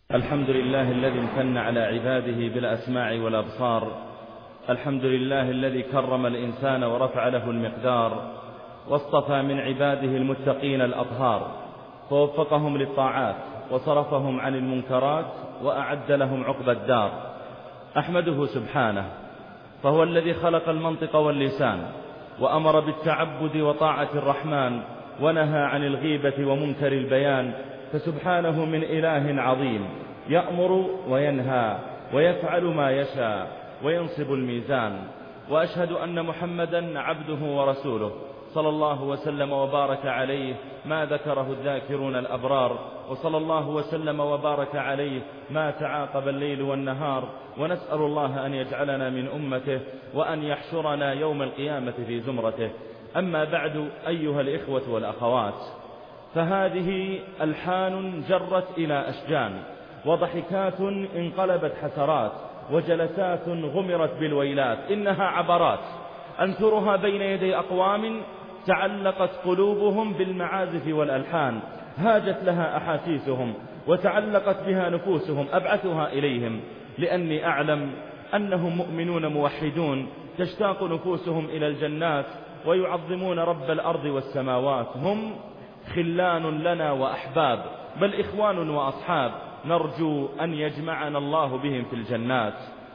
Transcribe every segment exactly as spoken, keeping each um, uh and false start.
الحمد لله الذي امتن على عباده بالأسماع والأبصار. الحمد لله الذي كرم الإنسان ورفع له المقدار، واصطفى من عباده المتقين الأطهار، فوفقهم للطاعات وصرفهم عن المنكرات وأعد لهم عقبى الدار. أحمده سبحانه، فهو الذي خلق المنطق واللسان، وأمر بالتعبد وطاعة الرحمن، ونهى عن الغيبة ومنكر البيان. فسبحانه من إله عظيم يأمر وينهى ويفعل ما يشاء وينصب الميزان. وأشهد أن محمدا عبده ورسوله صلى الله وسلم وبارك عليه ما ذكره الذاكرون الأبرار، وصلى الله وسلم وبارك عليه ما تعاقب الليل والنهار. ونسأل الله أن يجعلنا من أمته، وأن يحشرنا يوم القيامة في زمرته. أما بعد، أيها الإخوة والأخوات، فهذه ألحان جرت إلى أشجان، وضحكات انقلبت حسرات، وجلسات غمرت بالويلات. إنها عبرات أنثرها بين يدي أقوام تعلقت قلوبهم بالمعازف والألحان، هاجت لها أحاسيسهم وتعلقت بها نفوسهم. أبعثها إليهم لأني أعلم أنهم مؤمنون موحدون تشتاق نفوسهم إلى الجنات، ويعظمون رب الأرض والسماوات. هم خلان لنا وأحباب، بل إخوان وأصحاب، نرجو أن يجمعنا الله بهم في الجنات.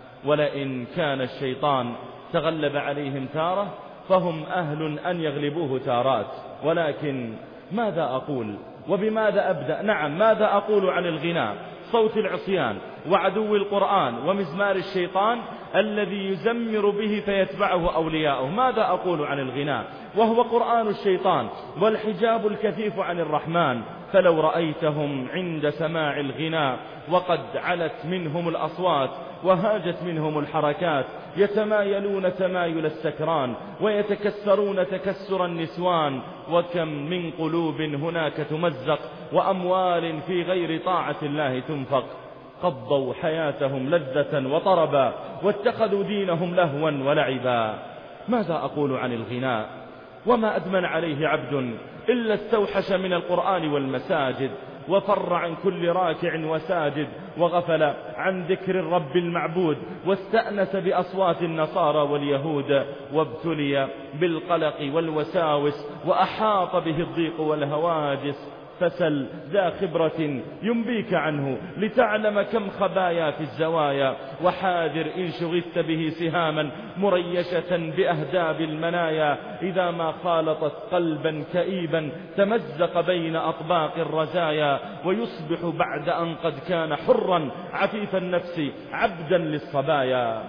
ولئن كان الشيطان تغلب عليهم تارة، فهم أهل أن يغلبوه تارات. ولكن ماذا أقول وبماذا أبدأ؟ نعم، ماذا أقول عن الغناء، صوت العصيان وعدو القرآن ومزمار الشيطان الذي يزمر به فيتبعه أولياؤه؟ ماذا أقول عن الغناء وهو قرآن الشيطان والحجاب الكثيف عن الرحمن؟ فلو رأيتهم عند سماع الغناء وقد علت منهم الأصوات وهاجت منهم الحركات، يتمايلون تمايل السكران ويتكسرون تكسر النسوان. وكم من قلوب هناك تمزق، وأموال في غير طاعة الله تنفق. قضوا حياتهم لذة وطربا، واتخذوا دينهم لهوا ولعبا. ماذا أقول عن الغناء وما أدمن عليه عبد إلا استوحش من القرآن والمساجد، وفر عن كل راكع وساجد، وغفل عن ذكر الرب المعبود، واستأنس بأصوات النصارى واليهود، وابتلي بالقلق والوساوس، وأحاط به الضيق والهواجس. فسل ذا خبرة ينبيك عنه لتعلم كم خبايا في الزوايا، وحاذر إن شغلت به سهاما مريشة بأهداب المنايا. إذا ما خالطت قلبا كئيبا تمزق بين أطباق الرزايا، ويصبح بعد أن قد كان حرا عفيف النفس عبدا للصبايا.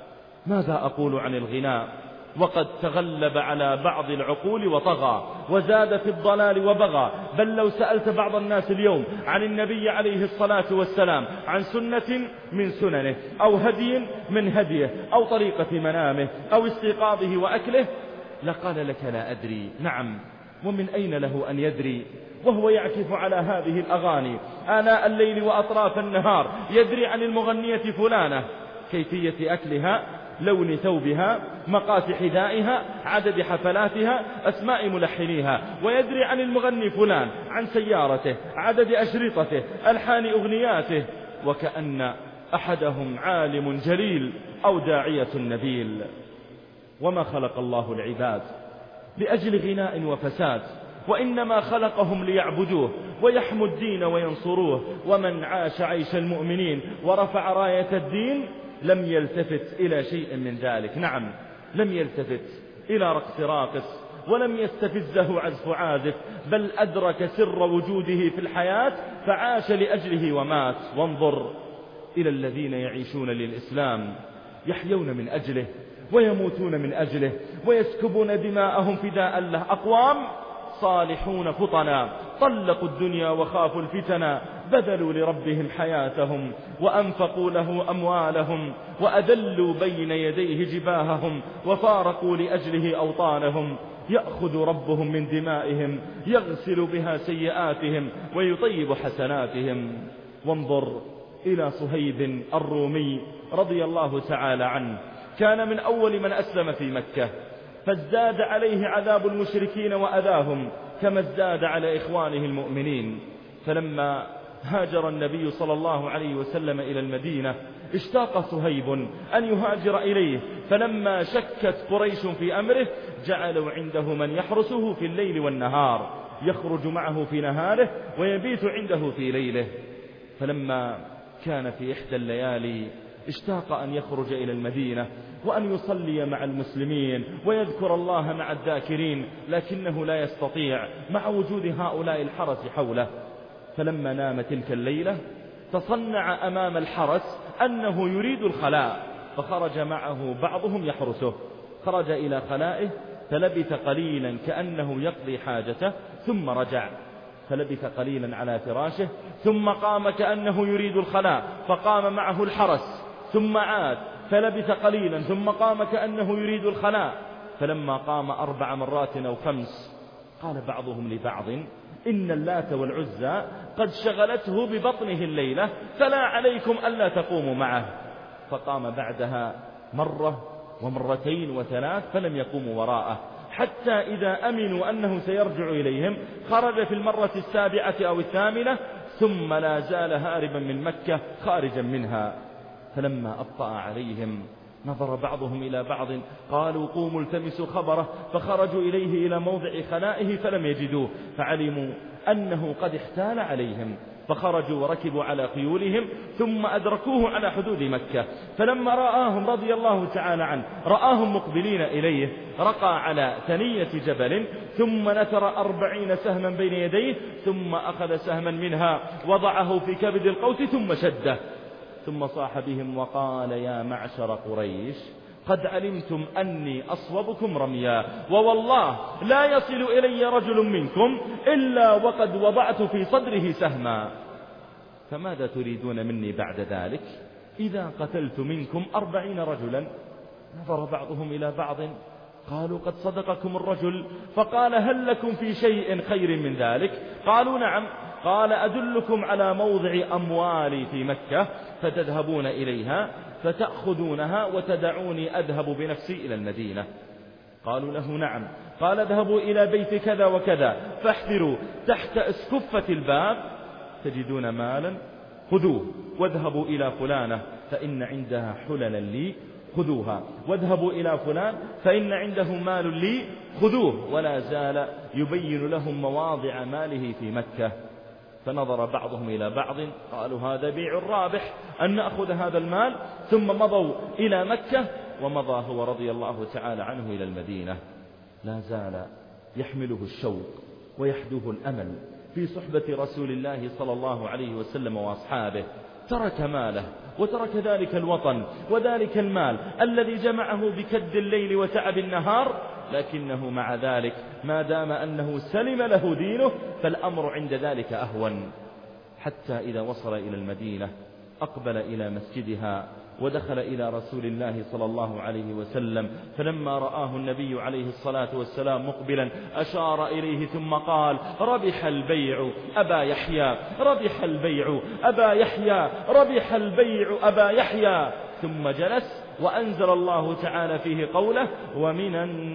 ماذا أقول عن الغناء وقد تغلب على بعض العقول وطغى، وزاد في الضلال وبغى؟ بل لو سألت بعض الناس اليوم عن النبي عليه الصلاة والسلام، عن سنة من سننه، أو هدي من هديه، أو طريقة منامه، أو استيقاظه وأكله، لقال لك لا أدري. نعم، ومن أين له أن يدري وهو يعكف على هذه الأغاني آناء الليل وأطراف النهار؟ يدري عن المغنية فلانة، كيفية أكلها، لون ثوبها، مقاس حذائها، عدد حفلاتها، أسماء ملحنيها. ويدري عن المغني فلان، عن سيارته، عدد أشرطته، ألحان أغنياته. وكأن أحدهم عالم جليل أو داعية نبيل. وما خلق الله العباد لأجل غناء وفساد، وإنما خلقهم ليعبدوه ويحموا الدين وينصروه. ومن عاش عيش المؤمنين ورفع راية الدين لم يلتفت إلى شيء من ذلك. نعم، لم يلتفت إلى رقص راقص، ولم يستفزه عزف عازف، بل أدرك سر وجوده في الحياة فعاش لأجله ومات. وانظر إلى الذين يعيشون للإسلام، يحيون من أجله ويموتون من أجله، ويسكبون دماءهم فداء له. أقوام صالحون فطنا طلقوا الدنيا وخافوا الفتنا، بذلوا لربهم حياتهم وأنفقوا له أموالهم، وأذلوا بين يديه جباههم، وفارقوا لأجله أوطانهم. يأخذ ربهم من دمائهم، يغسل بها سيئاتهم، ويطيب حسناتهم. وانظر إلى صهيب الرومي رضي الله تعالى عنه، كان من أول من أسلم في مكة، فازداد عليه عذاب المشركين وأذاهم كما ازداد على إخوانه المؤمنين. فلما هاجر النبي صلى الله عليه وسلم إلى المدينة اشتاق صهيب أن يهاجر إليه، فلما شكت قريش في أمره جعلوا عنده من يحرسه في الليل والنهار، يخرج معه في نهاره ويبيت عنده في ليله. فلما كان في إحدى الليالي اشتاق أن يخرج إلى المدينة وأن يصلي مع المسلمين ويذكر الله مع الذاكرين، لكنه لا يستطيع مع وجود هؤلاء الحرس حوله. فلما نام تلك الليلة تصنع أمام الحرس أنه يريد الخلاء، فخرج معه بعضهم يحرسه. خرج إلى خلائه فلبث قليلا كأنه يقضي حاجته ثم رجع، فلبث قليلا على فراشه ثم قام كأنه يريد الخلاء فقام معه الحرس، ثم عاد فلبث قليلا ثم قام كأنه يريد الخلاء. فلما قام أربع مرات أو خمس قال بعضهم لبعض إن اللات والعزى قد شغلته ببطنه الليلة فلا عليكم ألا تقوموا معه. فقام بعدها مرة ومرتين وثلاث فلم يقوموا وراءه، حتى إذا أمنوا أنه سيرجع إليهم خرج في المرة السابعة أو الثامنة ثم لا زال هاربا من مكة خارجا منها. فلما أبطأ عليهم نظر بعضهم إلى بعض قالوا قوموا التمسوا خبره، فخرجوا إليه إلى موضع خلائه فلم يجدوه، فعلموا أنه قد احتال عليهم، فخرجوا وركبوا على خيولهم ثم أدركوه على حدود مكة. فلما رآهم رضي الله تعالى عنه رآهم مقبلين إليه رقى على ثنية جبل ثم نثر أربعين سهما بين يديه، ثم أخذ سهما منها وضعه في كبد القوس ثم شده، ثم صاح بهم وقال يا معشر قريش قد علمتم أني أصوبكم رميا، ووالله لا يصل إلي رجل منكم إلا وقد وضعت في صدره سهما، فماذا تريدون مني بعد ذلك إذا قتلت منكم أربعين رجلا؟ نظر بعضهم إلى بعض قالوا قد صدقكم الرجل، فقال هل لكم في شيء خير من ذلك؟ قالوا نعم. قال أدلكم على موضع أموالي في مكة فتذهبون إليها فتأخذونها وتدعوني أذهب بنفسي إلى المدينة. قالوا له نعم. قال اذهبوا إلى بيت كذا وكذا فاحفروا تحت اسكفة الباب تجدون مالا خذوه، واذهبوا إلى فلانة فإن عندها حللا لي خذوها، واذهبوا إلى فلان فإن عنده مال لي خذوه، ولا زال يبين لهم مواضع ماله في مكة. فنظر بعضهم إلى بعض قالوا هذا بيع رابح أن نأخذ هذا المال، ثم مضوا إلى مكة ومضى هو رضي الله تعالى عنه إلى المدينة. لا زال يحمله الشوق ويحدوه الأمل في صحبة رسول الله صلى الله عليه وسلم وأصحابه. ترك ماله وترك ذلك الوطن وذلك المال الذي جمعه بكد الليل وتعب النهار، لكنه مع ذلك ما دام أنه سلم له دينه فالأمر عند ذلك أهون. حتى إذا وصل إلى المدينة أقبل إلى مسجدها ودخل إلى رسول الله صلى الله عليه وسلم، فلما رآه النبي عليه الصلاة والسلام مقبلا أشار إليه ثم قال ربح البيع أبا يحيى، ربح البيع أبا يحيى، ربح البيع أبا يحيى. ثم جلس وأنزل الله تعالى فيه قوله ومن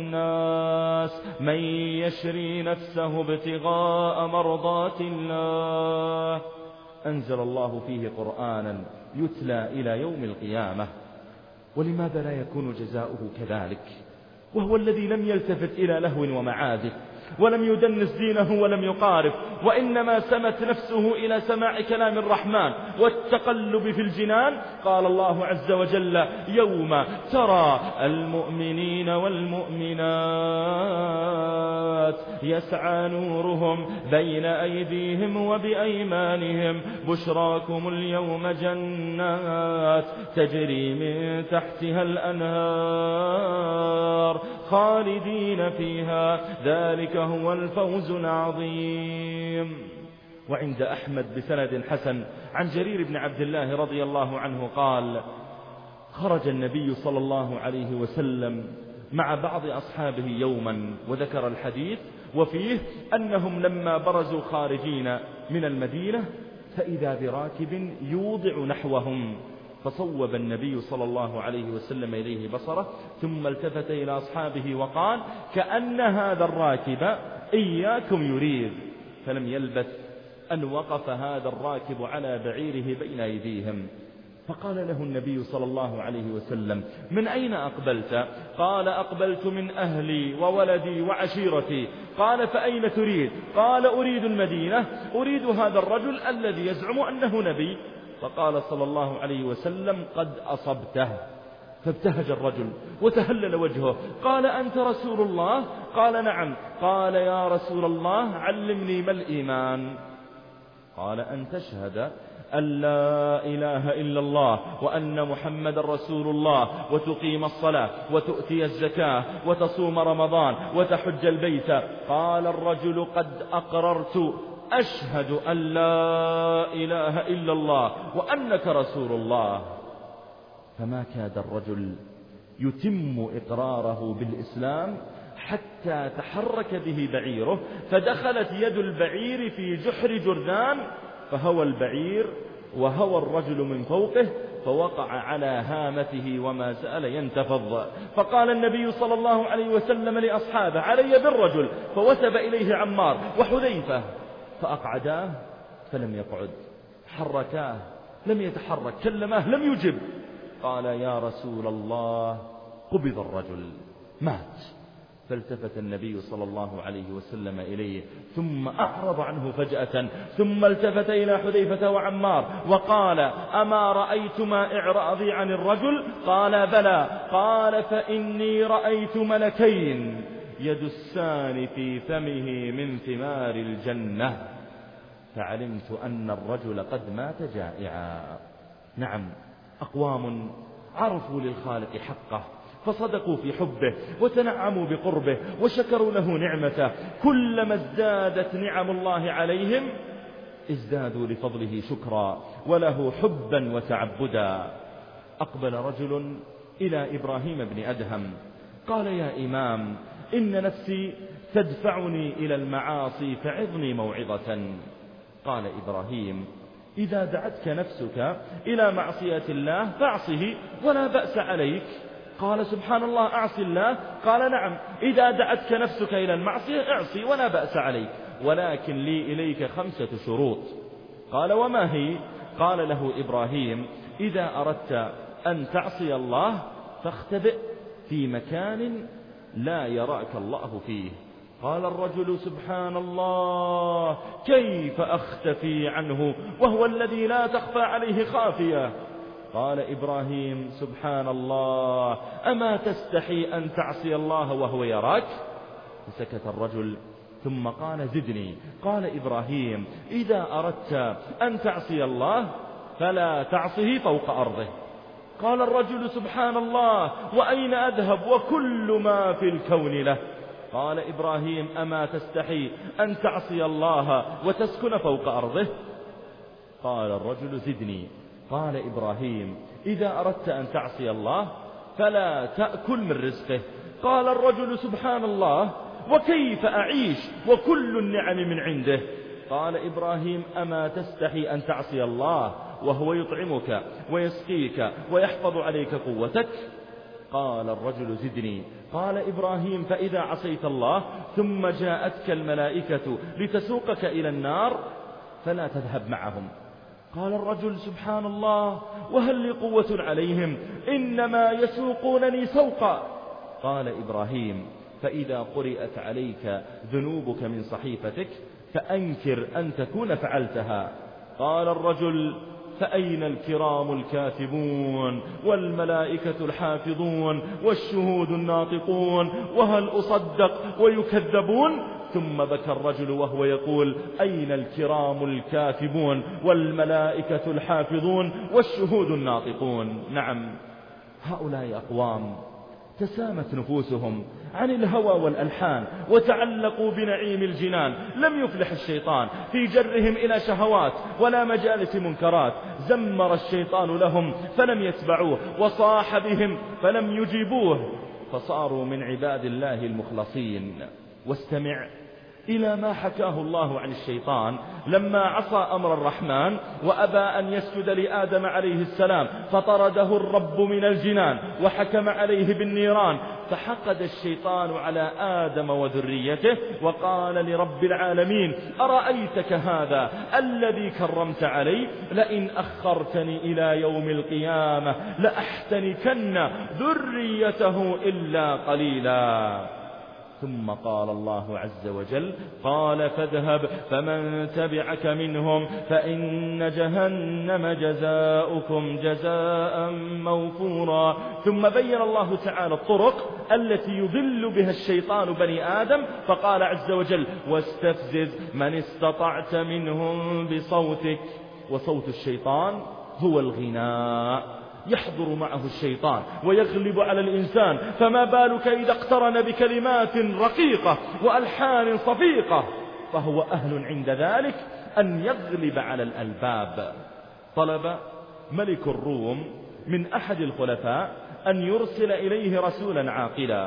الناس من يشري نفسه ابتغاء مرضات الله. أنزل الله فيه قرآنا يتلى إلى يوم القيامة. ولماذا لا يكون جزاؤه كذلك وهو الذي لم يلتفت إلى لهو ومعازف ولم يدنس دينه ولم يقارف، وإنما سمت نفسه إلى سماع كلام الرحمن والتقلب في الجنان؟ قال الله عز وجل يوم ترى المؤمنين والمؤمنات يسعى نورهم بين أيديهم وبأيمانهم بشراكم اليوم جنات تجري من تحتها الأنهار خالدين فيها ذلك هو الفوز العظيم. وعند أحمد بسند حسن عن جرير بن عبد الله رضي الله عنه قال خرج النبي صلى الله عليه وسلم مع بعض أصحابه يوما، وذكر الحديث وفيه أنهم لما برزوا خارجين من المدينة فإذا براكب يوضع نحوهم، فصوب النبي صلى الله عليه وسلم إليه بصره ثم التفت إلى أصحابه وقال كأن هذا الراكب إياكم يريد. فلم يلبث أن وقف هذا الراكب على بعيره بين أيديهم، فقال له النبي صلى الله عليه وسلم: من أين أقبلت؟ قال: أقبلت من أهلي وولدي وعشيرتي. قال: فأين تريد؟ قال: أريد المدينة، أريد هذا الرجل الذي يزعم أنه نبي. فقال صلى الله عليه وسلم: قد أصبته. فابتهج الرجل وتهلل وجهه، قال: أنت رسول الله؟ قال: نعم. قال: يا رسول الله علمني ما الإيمان؟ قال: أن تشهد أن لا إله إلا الله وأن محمد رسول الله، وتقيم الصلاة، وتؤتي الزكاة، وتصوم رمضان، وتحج البيت. قال الرجل: قد أقررت، أشهد أن لا إله إلا الله وأنك رسول الله. فما كاد الرجل يتم إقراره بالإسلام حتى تحرك به بعيره، فدخلت يد البعير في جحر جرذان، فهوى البعير وهوى الرجل من فوقه، فوقع على هامته وما زال ينتفض. فقال النبي صلى الله عليه وسلم لأصحابه: علي بالرجل. فوثب إليه عمار وحذيفة فأقعداه فلم يقعد، حركاه لم يتحرك، كلماه لم يجب. قال: يا رسول الله، قبض الرجل، مات. فالتفت النبي صلى الله عليه وسلم إليه ثم أعرض عنه فجأة، ثم التفت إلى حذيفة وعمار وقال: أما رأيتما إعراضي عن الرجل؟ قال: بلى. قال: فإني رأيت ملكين يدسان في فمه من ثمار الجنة، فعلمت أن الرجل قد مات جائعا. نعم، أقوام عرفوا للخالق حقه فصدقوا في حبه وتنعموا بقربه وشكروا له نعمته، كلما ازدادت نعم الله عليهم ازدادوا لفضله شكرا وله حبا وتعبدا. أقبل رجل إلى إبراهيم بن أدهم قال: يا إمام، إن نفسي تدفعني إلى المعاصي فعظني موعظة. قال إبراهيم: إذا دعتك نفسك إلى معصية الله فاعصه ولا بأس عليك. قال: سبحان الله، أعصي الله؟ قال: نعم، إذا دعتك نفسك إلى المعصية اعصي ولا بأس عليك، ولكن لي إليك خمسة شروط. قال: وما هي؟ قال له إبراهيم: إذا أردت أن تعصي الله فاختبئ في مكان لا يراك الله فيه. قال الرجل: سبحان الله، كيف أختفي عنه وهو الذي لا تخفى عليه خافية؟ قال إبراهيم: سبحان الله، أما تستحي أن تعصي الله وهو يراك؟ فسكت الرجل ثم قال: زدني. قال إبراهيم: إذا أردت أن تعصي الله فلا تعصه فوق أرضه. قال الرجل: سبحان الله، وأين أذهب وكل ما في الكون له؟ قال إبراهيم: أما تستحي أن تعصي الله وتسكن فوق أرضه؟ قال الرجل: زدني. قال إبراهيم: إذا أردت أن تعصي الله فلا تأكل من رزقه. قال الرجل: سبحان الله، وكيف أعيش وكل النعم من عنده؟ قال إبراهيم: أما تستحي أن تعصي الله وهو يطعمك ويسقيك ويحفظ عليك قوتك؟ قال الرجل: زدني. قال إبراهيم: فإذا عصيت الله ثم جاءتك الملائكة لتسوقك إلى النار فلا تذهب معهم. قال الرجل: سبحان الله، وهل لي قوة عليهم؟ إنما يسوقونني سوقا. قال إبراهيم: فإذا قرئت عليك ذنوبك من صحيفتك فأنكر أن تكون فعلتها. قال الرجل: فأين الكرام الكاتبون والملائكة الحافظون والشهود الناطقون، وهل أصدق ويكذبون؟ ثم بكى الرجل وهو يقول: أين الكرام الكاتبون والملائكة الحافظون والشهود الناطقون؟ نعم، هؤلاء أقوام تسامت نفوسهم عن الهوى والألحان وتعلقوا بنعيم الجنان، لم يفلح الشيطان في جرهم إلى شهوات ولا مجالس منكرات. زمر الشيطان لهم فلم يتبعوه، وصاح بهم فلم يجيبوه، فصاروا من عباد الله المخلصين. واستمع إلى ما حكاه الله عن الشيطان لما عصى أمر الرحمن وأبى أن يسجد لآدم عليه السلام، فطرده الرب من الجنان وحكم عليه بالنيران، فحقد الشيطان على آدم وذريته وقال لرب العالمين: أرأيتك هذا الذي كرمت علي؟ لئن أخرتني إلى يوم القيامة لأحتنكن ذريته إلا قليلا. ثم قال الله عز وجل: قال فاذهب فمن تبعك منهم فإن جهنم جزاؤكم جزاء موفورا. ثم بين الله تعالى الطرق التي يضل بها الشيطان بني آدم، فقال عز وجل: واستفزز من استطعت منهم بصوتك. وصوت الشيطان هو الغناء، يحضر معه الشيطان ويغلب على الإنسان، فما بالك إذا اقترن بكلمات رقيقة وألحان صفيقة، فهو أهل عند ذلك أن يغلب على الألباب. طلب ملك الروم من أحد الخلفاء أن يرسل إليه رسولا عاقلا،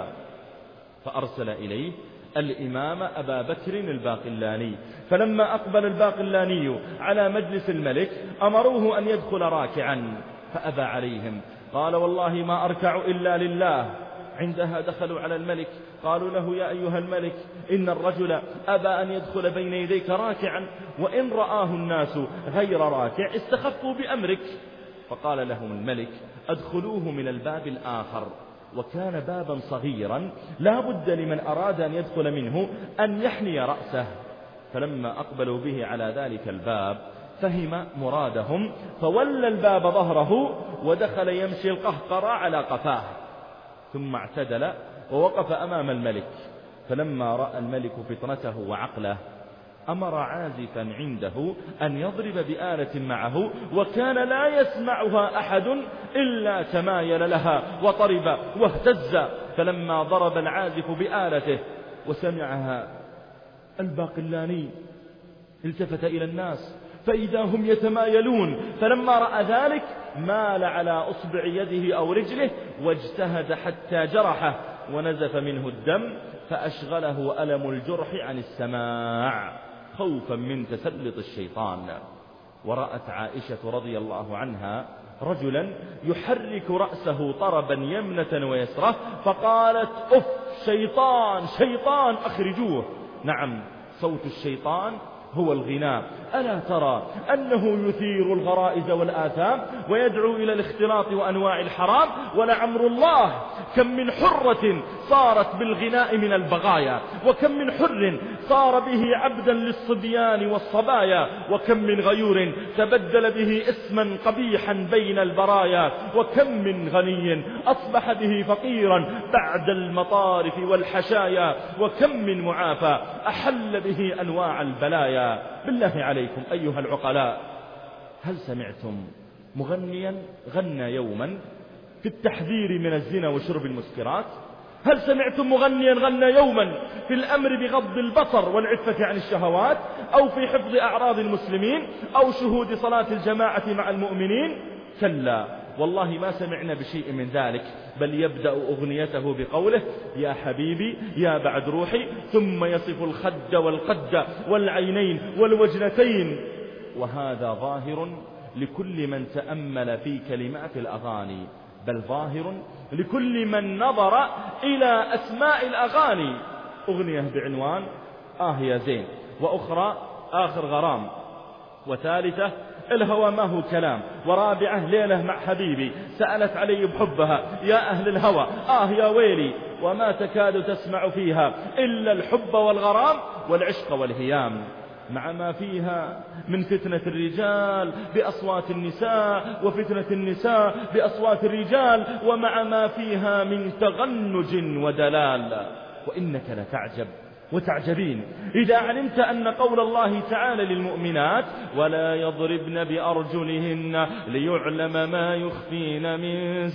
فأرسل إليه الإمام أبا بكر الباقلاني. فلما أقبل الباقلاني على مجلس الملك أمروه أن يدخل راكعا، فأبى عليهم، قال: والله ما أركع إلا لله. عندها دخلوا على الملك، قالوا له: يا أيها الملك، إن الرجل أبى أن يدخل بين يديك راكعا، وإن رآه الناس غير راكع استخفوا بأمرك. فقال لهم الملك: أدخلوه من الباب الآخر. وكان بابا صغيرا لا بد لمن أراد أن يدخل منه أن يحني رأسه. فلما أقبلوا به على ذلك الباب فهم مرادهم، فولى الباب ظهره ودخل يمشي القهقرى على قفاه، ثم اعتدل ووقف أمام الملك. فلما رأى الملك فطنته وعقله أمر عازفا عنده أن يضرب بآلة معه، وكان لا يسمعها أحد إلا تمايل لها وطرب واهتز. فلما ضرب العازف بآلته وسمعها الباقلاني التفت إلى الناس فإذا هم يتمايلون، فلما رأى ذلك مال على أصبع يده أو رجله واجتهد حتى جرحه ونزف منه الدم، فأشغله ألم الجرح عن السماع خوفا من تسلط الشيطان. ورأت عائشة رضي الله عنها رجلا يحرك رأسه طربا يمنة ويسرة، فقالت: أف، شيطان شيطان أخرجوه. نعم، صوت الشيطان هو الغناء. ألا ترى أنه يثير الغرائز والآثام ويدعو إلى الاختلاط وأنواع الحرام؟ ولعمر الله كم من حرة صارت بالغناء من البغايا، وكم من حر صار به عبدا للصبيان والصبايا، وكم من غيور تبدل به اسما قبيحا بين البرايا، وكم من غني أصبح به فقيرا بعد المطارف والحشايا، وكم من معافى أحل به أنواع البلايا. بالله عليكم أيها العقلاء، هل سمعتم مغنيا غنى يوما في التحذير من الزنا وشرب المسكرات؟ هل سمعتم مغنيا غنى يوما في الأمر بغض البصر والعفة عن الشهوات، أو في حفظ أعراض المسلمين، أو شهود صلاة الجماعة مع المؤمنين؟ كلا والله ما سمعنا بشيء من ذلك، بل يبدأ أغنيته بقوله: يا حبيبي يا بعد روحي، ثم يصف الخد والقد والعينين والوجنتين. وهذا ظاهر لكل من تأمل في كلمات الأغاني، بل ظاهر لكل من نظر إلى أسماء الأغاني. أغنية بعنوان آه يا زين، وأخرى آخر غرام، وثالثة الهوى ما هو كلام، ورابعة ليلة مع حبيبي سألت علي بحبها يا أهل الهوى آه يا ويلي، وما تكاد تسمع فيها إلا الحب والغرام والعشق والهيام، مع ما فيها من فتنة الرجال بأصوات النساء، وفتنة النساء بأصوات الرجال، ومع ما فيها من تغنج ودلال. وإنك لتعجب وتعجبين إذا علمت أن قول الله تعالى للمؤمنات: ولا يضربن بأرجلهن ليعلم ما يخفين من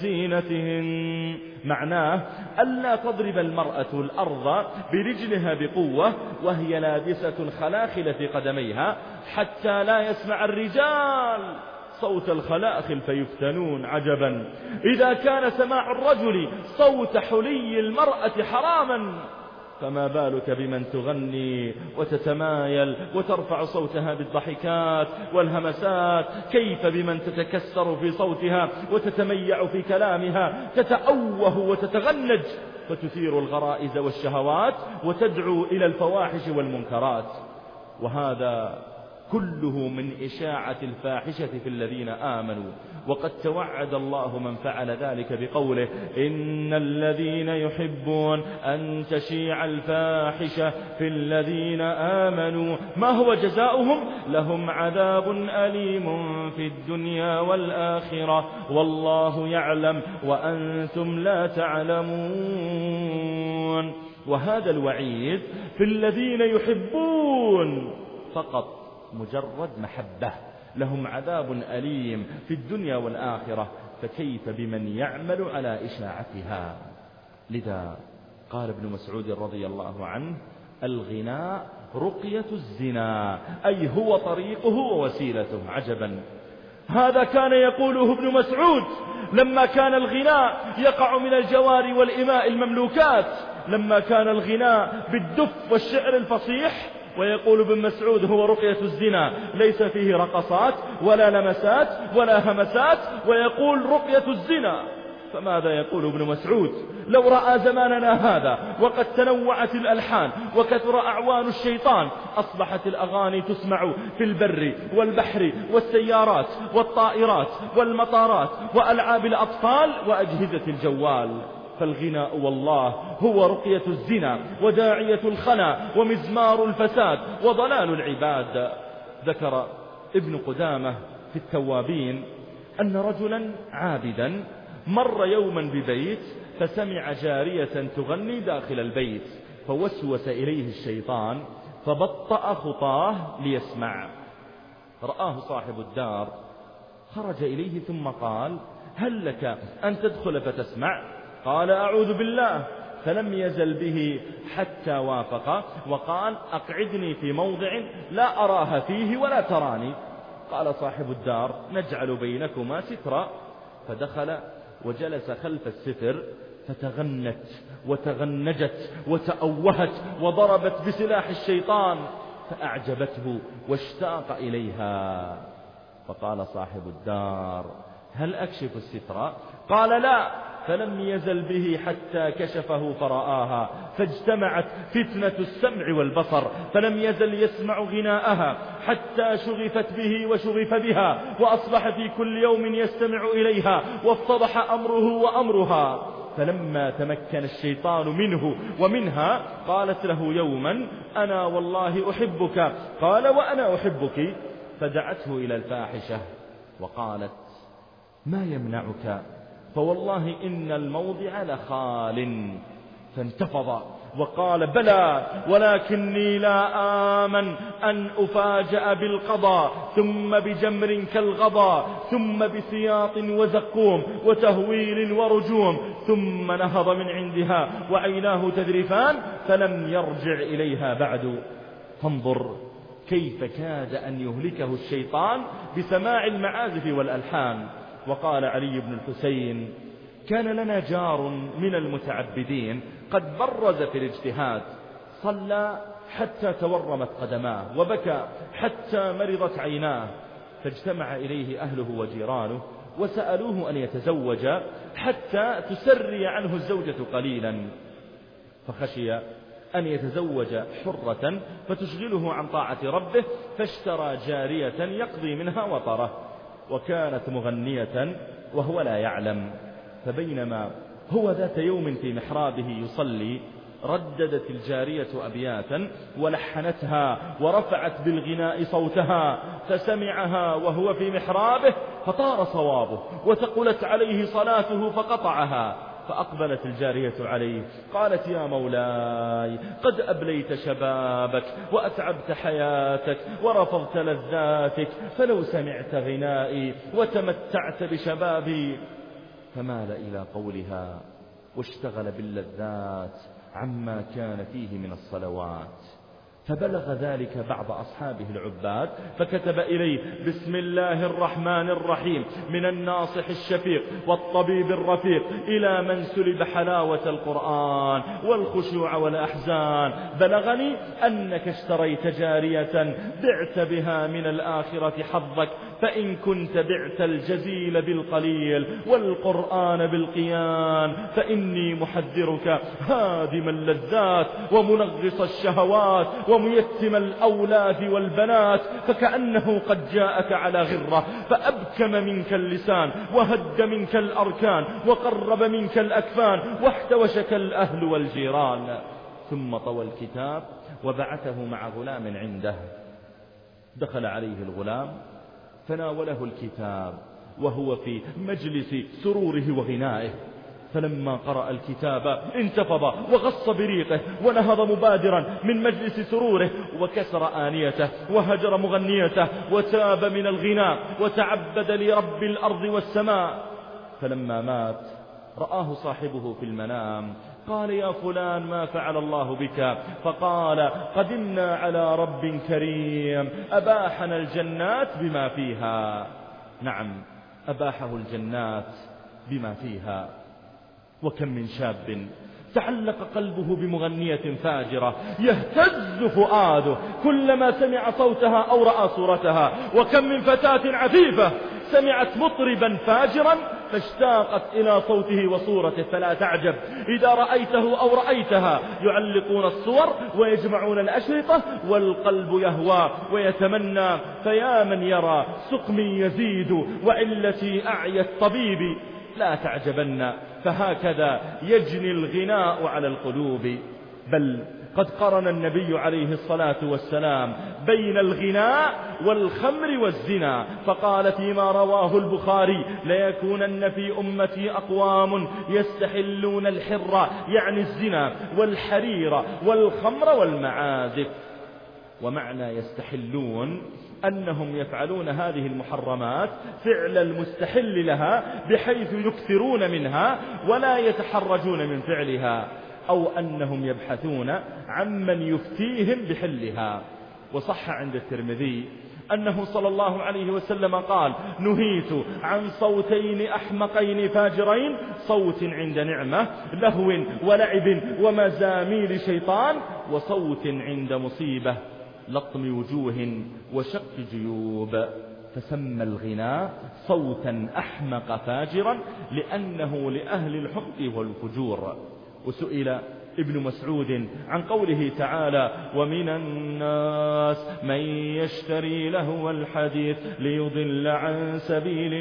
زينتهن، معناه ألا تضرب المرأة الأرض برجلها بقوة وهي لابسة الخلاخل في قدميها حتى لا يسمع الرجال صوت الخلاخل فيفتنون. عجبا إذا كان سماع الرجل صوت حلي المرأة حراما، فما بالك بمن تغني وتتمايل وترفع صوتها بالضحكات والهمسات؟ كيف بمن تتكسر في صوتها وتتميع في كلامها، تتأوه وتتغنج فتثير الغرائز والشهوات وتدعو إلى الفواحش والمنكرات؟ وهذا كله من إشاعة الفاحشة في الذين آمنوا. وقد توعد الله من فعل ذلك بقوله: إن الذين يحبون أن تشيع الفاحشة في الذين آمنوا ما هو جزاؤهم؟ لهم عذاب أليم في الدنيا والآخرة والله يعلم وأنتم لا تعلمون. وهذا الوعيد في الذين يحبون فقط، مجرد محبة، لهم عذاب أليم في الدنيا والآخرة، فكيف بمن يعمل على إشاعتها؟ لذا قال ابن مسعود رضي الله عنه: الغناء رقية الزنا، أي هو طريقه ووسيلته. عجبا، هذا كان يقوله ابن مسعود لما كان الغناء يقع من الجواري والإماء المملوكات، لما كان الغناء بالدف والشعر الفصيح. ويقول ابن مسعود: هو رقية الزنا، ليس فيه رقصات ولا لمسات ولا همسات، ويقول رقية الزنا. فماذا يقول ابن مسعود لو رأى زماننا هذا وقد تنوعت الألحان وكثر أعوان الشيطان، أصبحت الأغاني تسمع في البر والبحر والسيارات والطائرات والمطارات وألعاب الأطفال وأجهزة الجوال؟ فالغناء والله هو رقية الزنا وداعية الخنا ومزمار الفساد وضلال العباد. ذكر ابن قدامة في التوابين أن رجلا عابدا مر يوما ببيت فسمع جارية تغني داخل البيت، فوسوس إليه الشيطان فبطأ خطاه ليسمع. رآه صاحب الدار، خرج إليه ثم قال: هل لك أن تدخل فتسمع؟ قال: أعوذ بالله. فلم يزل به حتى وافق وقال: أقعدني في موضع لا أراها فيه ولا تراني. قال صاحب الدار: نجعل بينكما سترا. فدخل وجلس خلف الستر، فتغنت وتغنجت وتأوهت وضربت بسلاح الشيطان، فأعجبته واشتاق إليها. فقال صاحب الدار: هل أكشف الستر؟ قال: لا. فلم يزل به حتى كشفه فرآها، فاجتمعت فتنة السمع والبصر، فلم يزل يسمع غناءها حتى شغفت به وشغف بها، وأصبح في كل يوم يستمع إليها، وافتضح أمره وأمرها. فلما تمكن الشيطان منه ومنها قالت له يوما: أنا والله أحبك. قال: وأنا أحبك. فدعته إلى الفاحشة وقالت: ما يمنعك؟ فوالله إن الموضع لخال. فانتفض وقال: بلى، ولكني لا آمن أن أفاجأ بالقضاء ثم بجمر كالغضا ثم بسياط وزقوم وتهويل ورجوم. ثم نهض من عندها وعيناه تذرفان فلم يرجع إليها بعد. فانظر كيف كاد أن يهلكه الشيطان بسماع المعازف والألحان. وقال علي بن الحسين: كان لنا جار من المتعبدين قد برز في الاجتهاد، صلى حتى تورمت قدماه وبكى حتى مرضت عيناه، فاجتمع إليه أهله وجيرانه وسألوه أن يتزوج حتى تسري عنه الزوجة قليلا، فخشي أن يتزوج حرة فتشغله عن طاعة ربه، فاشترى جارية يقضي منها وطره، وكانت مغنية وهو لا يعلم. فبينما هو ذات يوم في محرابه يصلي، رددت الجارية أبياتا ولحنتها ورفعت بالغناء صوتها، فسمعها وهو في محرابه فطار صوابه وثقلت عليه صلاته فقطعها. فأقبلت الجارية عليه قالت: يا مولاي، قد أبليت شبابك وأتعبت حياتك ورفضت لذاتك، فلو سمعت غنائي وتمتعت بشبابي. فمال إلى قولها واشتغل باللذات عما كان فيه من الصلوات. فبلغ ذلك بعض أصحابه العباد فكتب إليه: بسم الله الرحمن الرحيم، من الناصح الشفيق والطبيب الرفيق إلى من سلب حلاوة القرآن والخشوع والأحزان، بلغني أنك اشتريت جارية بعت بها من الآخرة حظك، فإن كنت بعت الجزيل بالقليل والقرآن بالقيان فإني محذرك هادم اللذات ومنغص الشهوات وميتم الأولاد والبنات، فكأنه قد جاءك على غرة فأبكم منك اللسان وهد منك الأركان وقرب منك الأكفان واحتوشك الأهل والجيران. ثم طوى الكتاب وبعثه مع غلام عنده. دخل عليه الغلام فناوله الكتاب وهو في مجلس سروره وغنائه، فلما قرأ الكتاب انتفض وغص بريقه ونهض مبادرا من مجلس سروره وكسر آنيته وهجر مغنيته وتاب من الغناء وتعبد لرب الأرض والسماء. فلما مات رآه صاحبه في المنام، قال: يا فلان ما فعل الله بك؟ فقال: قدمنا على رب كريم أباحنا الجنات بما فيها. نعم، أباحه الجنات بما فيها. وكم من شاب تعلق قلبه بمغنية فاجرة يهتز فؤاده كلما سمع صوتها أو رأى صورتها، وكم من فتاة عفيفة سمعت مطربا فاجرا فاشتاقت إلى صوته وصورته. فلا تعجب إذا رأيته أو رأيتها يعلقون الصور ويجمعون الأشرطة والقلب يهوى ويتمنى. فيا من يرى سقمي يزيد وعلتي أعيا الطبيب، لا تعجبن، فهكذا يجني الغناء على القلوب. بل قد قرن النبي عليه الصلاة والسلام بين الغناء والخمر والزنا، فقال فيما رواه البخاري: ليكونن في أمتي أقوام يستحلون الحر، يعني الزنا، والحرير والخمر والمعازف. ومعنى يستحلون أنهم يفعلون هذه المحرمات فعل المستحل لها بحيث يكثرون منها ولا يتحرجون من فعلها، أو أنهم يبحثون عمن يفتيهم بحلها. وصح عند الترمذي أنه صلى الله عليه وسلم قال: نهيت عن صوتين أحمقين فاجرين، صوت عند نعمة لهو ولعب ومزامير شيطان، وصوت عند مصيبة لطم وجوه وشق جيوب. فسمى الغناء صوتا أحمق فاجرا لأنه لأهل الحمق والفجور. وسئل ابن مسعود عن قوله تعالى: ومن الناس من يشتري لهو الحديث ليضل عن سبيل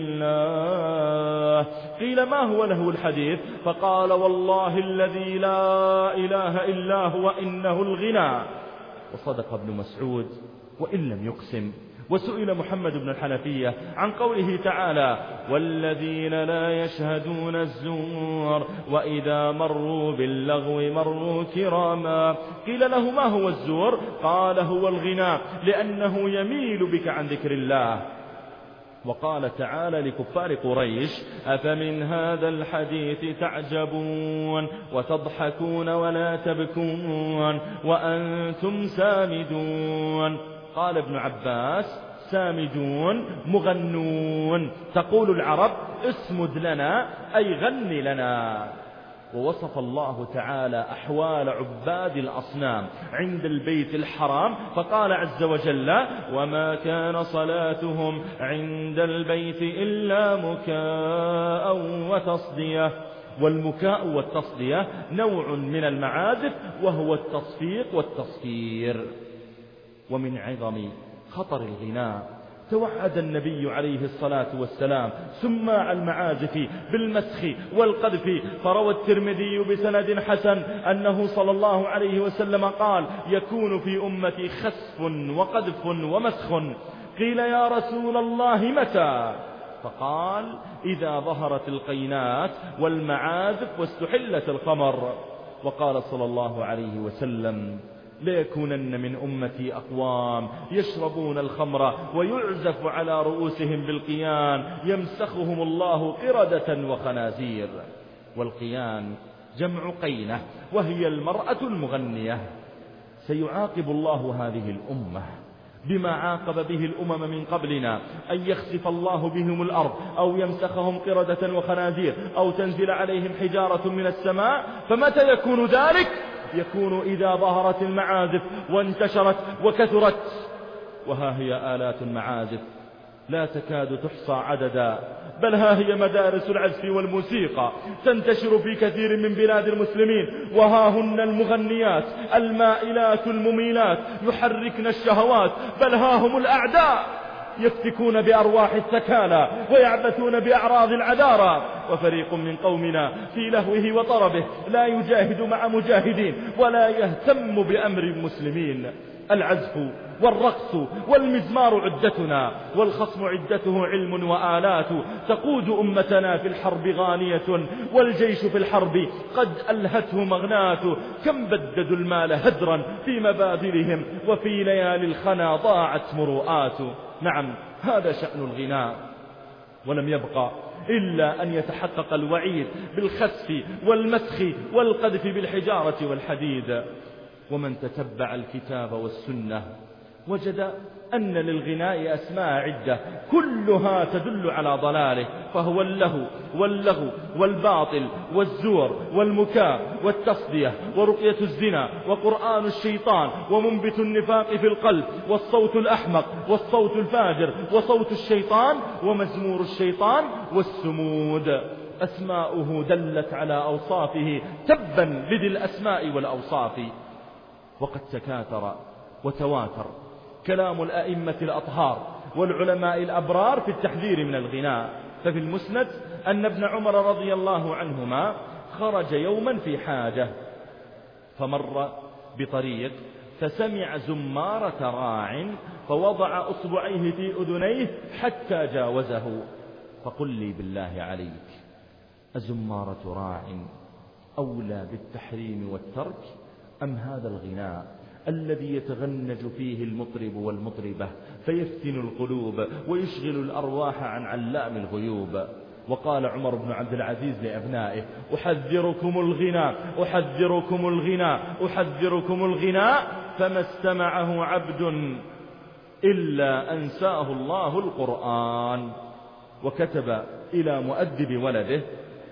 الله. قيل: ما هو لهو الحديث؟ فقال: والله الذي لا إله إلا هو إنه الغنى. وصدق ابن مسعود وإن لم يقسم. وسئل محمد بن الحنفية عن قوله تعالى: والذين لا يشهدون الزور وإذا مروا باللغو مروا كراما. قيل له: ما هو الزور؟ قال: هو الغناء، لأنه يميل بك عن ذكر الله. وقال تعالى لكفار قريش: أفمن هذا الحديث تعجبون وتضحكون ولا تبكون وأنتم سامدون. قال ابن عباس: سامدون مغنون. تقول العرب: اسمد لنا أي غني لنا. ووصف الله تعالى أحوال عباد الأصنام عند البيت الحرام فقال عز وجل: وما كان صلاتهم عند البيت إلا مكاء وتصدية. والمكاء والتصدية نوع من المعازف وهو التصفيق والتصفير. ومن عظم خطر الغناء توعد النبي عليه الصلاة والسلام سماع المعازف بالمسخ والقذف، فروى الترمذي بسند حسن أنه صلى الله عليه وسلم قال: يكون في أمتي خسف وقذف ومسخ. قيل: يا رسول الله متى؟ فقال: إذا ظهرت القينات والمعازف واستحلت الخمر. وقال صلى الله عليه وسلم: ليكونن من أمتي أقوام يشربون الخمر ويعزف على رؤوسهم بالقيان يمسخهم الله قردة وخنازير. والقيان جمع قينة وهي المرأة المغنية. سيعاقب الله هذه الأمة بما عاقب به الأمم من قبلنا، أن يخسف الله بهم الأرض أو يمسخهم قردة وخنازير أو تنزل عليهم حجارة من السماء. فمتى يكون ذلك؟ يكون إذا ظهرت المعازف وانتشرت وكثرت. وها هي آلات المعازف لا تكاد تحصى عددا، بل ها هي مدارس العزف والموسيقى تنتشر في كثير من بلاد المسلمين، وها هن المغنيات المائلات المميلات يحركن الشهوات، بل ها هم الأعداء يفتكون بأرواح الثكالى ويعبثون بأعراض العذارى. وفريق من قومنا في لهوه وطربه لا يجاهد مع مجاهدين ولا يهتم بأمر المسلمين. العزف والرقص والمزمار عدتنا، والخصم عدته علم وآلات، تقود أمتنا في الحرب غانية، والجيش في الحرب قد ألهته مغناة. كم بددوا المال هدرا في مباذلهم، وفي ليالي الخنا ضاعت مروءات. نعم، هذا شأن الغناء، ولم يبقى إلا أن يتحقق الوعيد بالخسف والمسخ والقذف بالحجارة والحديد. ومن تتبع الكتاب والسنة وجد أن للغناء أسماء عدة كلها تدل على ضلاله، فهو اللهو واللغو والباطل والزور والمكاء والتصدية ورقية الزنا وقرآن الشيطان ومنبت النفاق في القلب والصوت الأحمق والصوت الفاجر وصوت الشيطان ومزمور الشيطان والسمود. أسماؤه دلت على أوصافه، تبا لذي الأسماء والأوصاف. وقد تكاثر وتواتر كلام الأئمة الأطهار والعلماء الأبرار في التحذير من الغناء. ففي المسند أن ابن عمر رضي الله عنهما خرج يوما في حاجة، فمر بطريق فسمع زمارة راع، فوضع أصبعيه في أذنيه حتى جاوزه. فقل لي بالله عليك، أزمارة راع أولى بالتحريم والترك أم هذا الغناء الذي يتغنج فيه المطرب والمطربة فيفتن القلوب ويشغل الأرواح عن علام الغيوب؟ وقال عمر بن عبد العزيز لأبنائه: أحذركم الغناء أحذركم الغناء أحذركم الغناء، فما استمعه عبد إلا أنساه الله القرآن. وكتب إلى مؤدب ولده: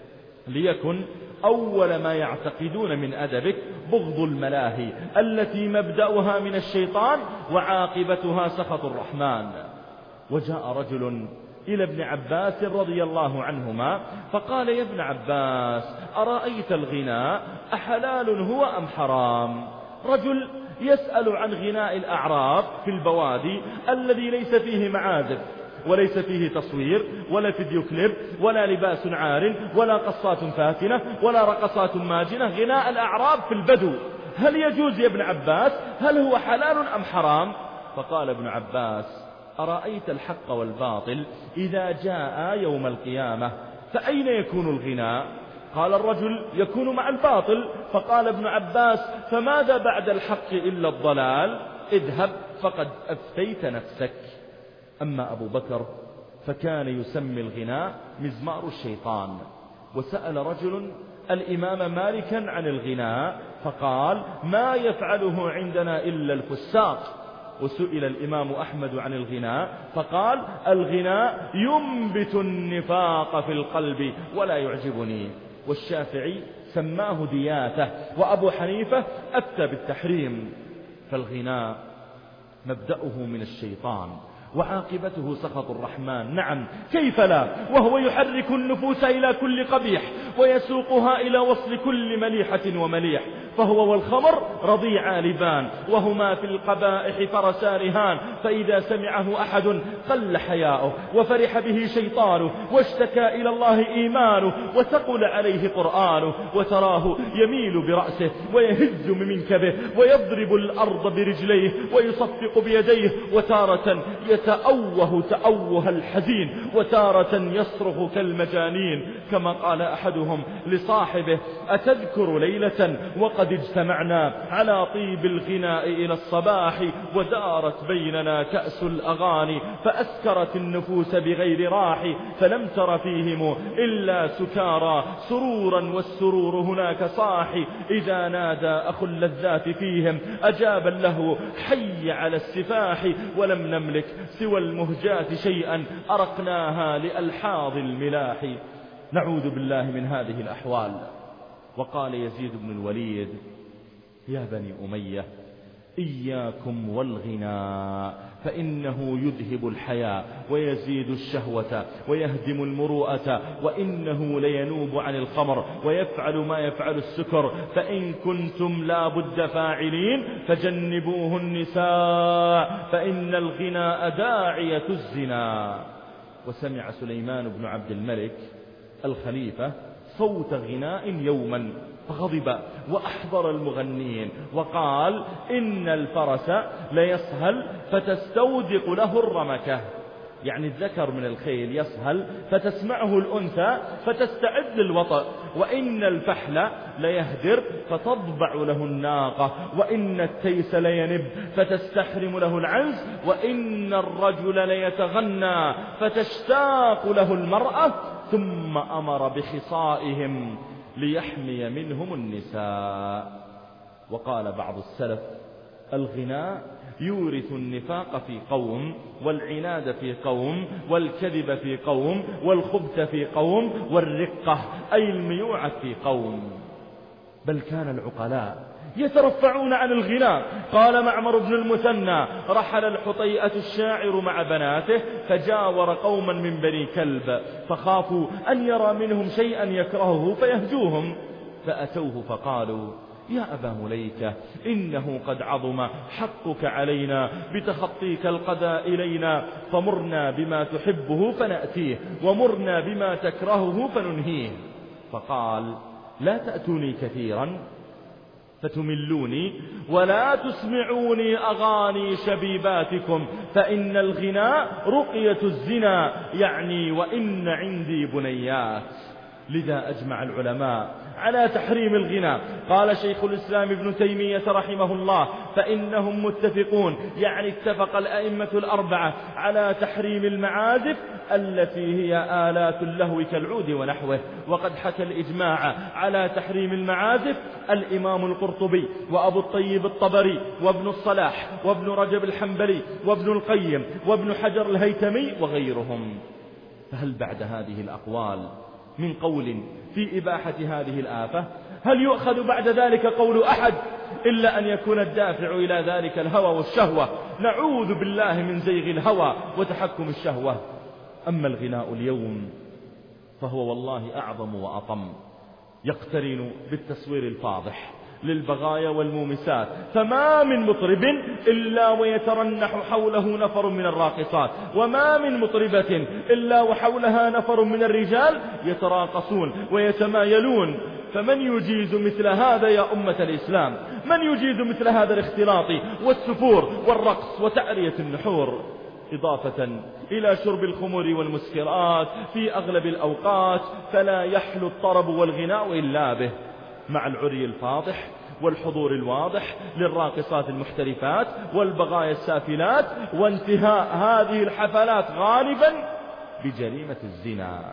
ليكن أول ما يعتقدون من أدبك بغض الملاهي التي مبدأها من الشيطان وعاقبتها سخط الرحمن. وجاء رجل إلى ابن عباس رضي الله عنهما فقال: يا ابن عباس، أرأيت الغناء أحلال هو أم حرام؟ رجل يسأل عن غناء الأعراب في البوادي الذي ليس فيه معازف وليس فيه تصوير ولا فيديو كليب ولا لباس عار ولا قصات فاتنة ولا رقصات ماجنة. غناء الأعراب في البدو هل يجوز يا ابن عباس؟ هل هو حلال أم حرام؟ فقال ابن عباس: أرأيت الحق والباطل إذا جاء يوم القيامة فأين يكون الغناء؟ قال الرجل: يكون مع الباطل. فقال ابن عباس: فماذا بعد الحق إلا الضلال؟ اذهب فقد أفتيت نفسك. أما أبو بكر فكان يسمي الغناء مزمار الشيطان. وسأل رجل الإمام مالكا عن الغناء فقال: ما يفعله عندنا إلا الفساق. وسئل الإمام أحمد عن الغناء فقال: الغناء ينبت النفاق في القلب ولا يعجبني. والشافعي سماه دياثة، وأبو حنيفة أفتى بالتحريم. فالغناء مبدأه من الشيطان وعاقبته سخط الرحمن. نعم، كيف لا، وهو يحرك النفوس إلى كل قبيح ويسوقها إلى وصل كل مليحة ومليح. فهو والخمر رضيعا لبان، وهما في القبائح فرسان رهان. فإذا سمعه أحد قل حياؤه وفرح به شيطانه واشتكى إلى الله إيمانه وثقل عليه قرآنه. وتراه يميل برأسه ويهز بمنكبه ويضرب الأرض برجليه ويصفق بيديه، وتارة يتأوه تأوه الحزين وتارة يصرخ كالمجانين. كما قال أحدهم لصاحبه: أتذكر ليلة وقد وقد اجتمعنا على طيب الغناء إلى الصباح، ودارت بيننا كأس الأغاني فأسكرت النفوس بغير راح، فلم تر فيهم إلا سكارى سرورا والسرور هناك صاحي. إذا نادى أخو اللذات فيهم أجابا له حي على السفاح، ولم نملك سوى المهجات شيئا أرقناها لألحاظ الملاح. نعوذ بالله من هذه الأحوال. وقال يزيد بن الوليد: يا بني أمية إياكم والغناء، فإنه يذهب الحياء ويزيد الشهوة ويهدم المروءة، وإنه لينوب عن الخمر ويفعل ما يفعل السكر، فإن كنتم لا بد فاعلين فجنبوه النساء، فإن الغناء داعية الزنا. وسمع سليمان بن عبد الملك الخليفة صوت غناء يوما فغضب وأحضر المغنين وقال: إن الفرس ليسهل فتستودق له الرمكة، يعني الذكر من الخيل يسهل فتسمعه الأنثى فتستعد للوطأ، وإن الفحل ليهدر فتضبع له الناقة، وإن التيس لينب فتستحرم له العنز، وإن الرجل ليتغنى فتشتاق له المرأة، ثم أمر بخصائهم ليحمي منهم النساء. وقال بعض السلف: الغناء يورث النفاق في قوم، والعناد في قوم، والكذب في قوم، والخبث في قوم، والرقة أي الميوعة في قوم. بل كان العقلاء يترفعون عن الغناء. قال معمر بن المثنى: رحل الحطيئة الشاعر مع بناته فجاور قوما من بني كلب، فخافوا أن يرى منهم شيئا يكرهه فيهجوهم، فأتوه فقالوا: يا أبا مليكة إنه قد عظم حقك علينا بتخطيك القضاء إلينا، فمرنا بما تحبه فنأتيه، ومرنا بما تكرهه فننهيه. فقال: لا تأتوني كثيرا فتملوني، ولا تسمعوني أغاني شبيباتكم، فإن الغناء رقية الزنا، يعني وإن عندي بنيات. لذا أجمع العلماء على تحريم الغناء. قال شيخ الإسلام ابن تيمية رحمه الله: فإنهم متفقون، يعني اتفق الأئمة الأربعة على تحريم المعازف التي هي آلات اللهو كالعود ونحوه. وقد حكى الإجماع على تحريم المعازف الإمام القرطبي وأبو الطيب الطبري وابن الصلاح وابن رجب الحنبلي وابن القيم وابن حجر الهيتمي وغيرهم. فهل بعد هذه الأقوال من قول في إباحة هذه الآفة؟ هل يؤخذ بعد ذلك قول أحد إلا أن يكون الدافع إلى ذلك الهوى والشهوة؟ نعوذ بالله من زيغ الهوى وتحكم الشهوة. أما الغناء اليوم فهو والله أعظم وأطم، يقترن بالتصوير الفاضح للبغايا والمومسات، فما من مطرب إلا ويترنح حوله نفر من الراقصات، وما من مطربة إلا وحولها نفر من الرجال يتراقصون ويتمايلون. فمن يجيز مثل هذا يا أمة الإسلام؟ من يجيز مثل هذا الاختلاط والسفور والرقص وتعرية النحور، إضافة إلى شرب الخمر والمسكرات في أغلب الأوقات؟ فلا يحلو الطرب والغناء إلا به، مع العري الفاضح والحضور الواضح للراقصات المحترفات والبغايا السافلات، وانتهاء هذه الحفلات غالبا بجريمة الزنا.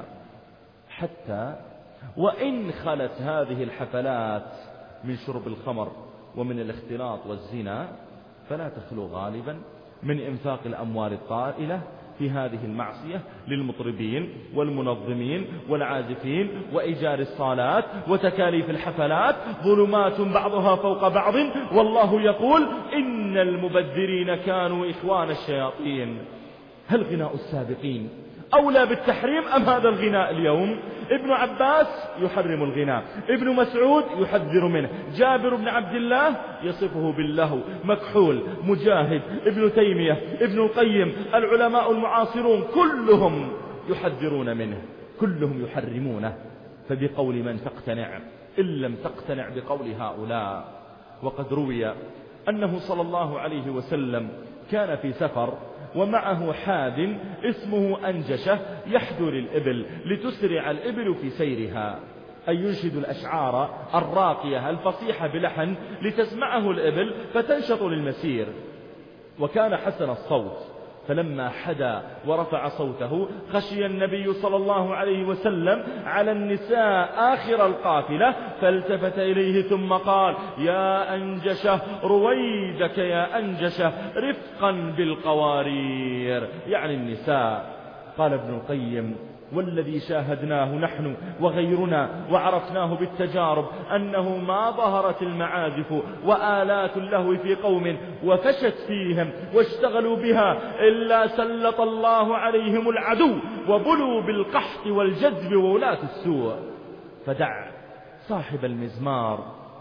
حتى وإن خلت هذه الحفلات من شرب الخمر ومن الاختلاط والزنا، فلا تخلو غالبا من إنفاق الأموال الطائلة في هذه المعصية للمطربين والمنظمين والعازفين وإيجار الصالات وتكاليف الحفلات، ظلمات بعضها فوق بعض. والله يقول: إن المبذرين كانوا إخوان الشياطين. هل غناء السابقين أولى بالتحريم أم هذا الغناء اليوم؟ ابن عباس يحرم الغناء، ابن مسعود يحذر منه، جابر بن عبد الله يصفه باللهو، مكحول، مجاهد، ابن تيمية، ابن القيم، العلماء المعاصرون كلهم يحذرون منه، كلهم يحرمونه. فبقول من تقتنع إن لم تقتنع بقول هؤلاء؟ وقد روي أنه صلى الله عليه وسلم كان في سفر ومعه حاد اسمه أنجشة يحدر الإبل لتسرع الإبل في سيرها، أي ينشد الأشعار الراقية الفصيحة بلحن لتسمعه الإبل فتنشط للمسير. وكان حسن الصوت، فلما حدا ورفع صوته خشي النبي صلى الله عليه وسلم على النساء آخر القافلة، فالتفت إليه ثم قال: يا أنجشة رويدك يا أنجشة رفقا بالقوارير، يعني النساء. قال ابن القيم: والذي شاهدناه نحن وغيرنا وعرفناه بالتجارب أنه ما ظهرت المعازف وآلات اللهو في قوم وفشت فيهم واشتغلوا بها إلا سلط الله عليهم العدو وبلوا بالقحط والجذب وولاة السوء. فدع صاحب المزمار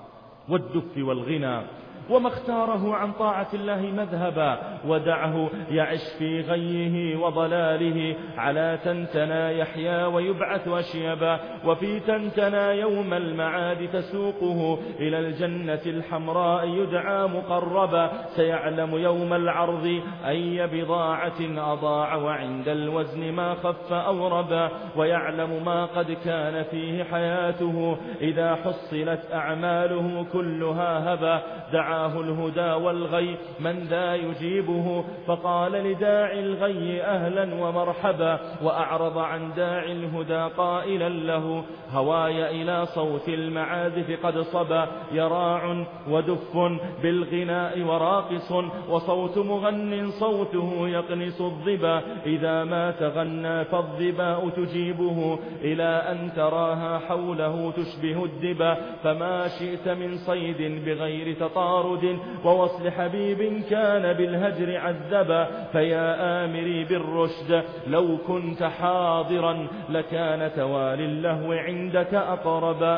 والدف والغنى وما اختاره عن طاعة الله مذهبا، ودعه يعش في غيه وضلاله. على تنتنا يحيا ويبعث أشيبا، وفي تنتنا يوم المعاد تسوقه إلى الجنة الحمراء يدعى مقربا. سيعلم يوم العرض أي بضاعة أضاع، وعند الوزن ما خف أو ربا. ويعلم ما قد كان فيه حياته إذا حصلت أعماله كلها هبا. دعاه الهدى والغي من ذا يجيبه، فقال لداعي الغي أهلا ومرحبا. وأعرض عن داعي الهدى قائلا له: هواي إلى صوت المعازف قد صبا. يراع ودف بالغناء وراقص، وصوت مغن صوته يقنص الضبا. إذا ما تغنى فالضباء تجيبه، إلى أن تراها حوله تشبه الدبا. فما شئت من صيد بغير تطارد، ووصل حبيب كان بالهجر عذبا. فيا آمري بالرشد لو كنت حاضرا، لكان توالي اللهو عندك أقربا.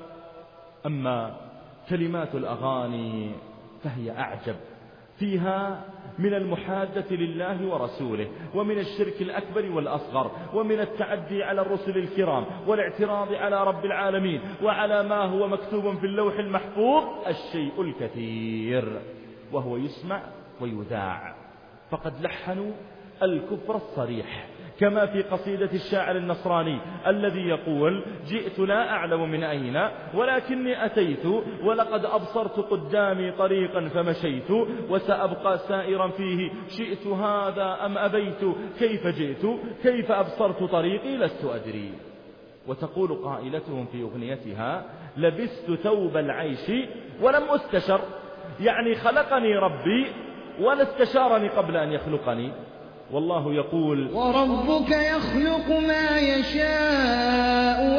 أما كلمات الأغاني فهي أعجب، فيها من المحادة لله ورسوله، ومن الشرك الأكبر والأصغر، ومن التعدي على الرسل الكرام، والاعتراض على رب العالمين، وعلى ما هو مكتوب في اللوح المحفوظ الشيء الكثير، وهو يسمع ويذاع. فقد لحنوا الكفر الصريح، كما في قصيدة الشاعر النصراني الذي يقول: جئت لا أعلم من أين ولكني أتيت، ولقد أبصرت قدامي طريقا فمشيت، وسأبقى سائرا فيه شئت هذا أم أبيت. كيف جئت كيف أبصرت طريقي لست أدري. وتقول قائلتهم في أغنيتها: لبست ثوب العيش ولم أستشر، يعني خلقني ربي ولا استشارني قبل أن يخلقني. والله يقول: وربك يخلق ما يشاء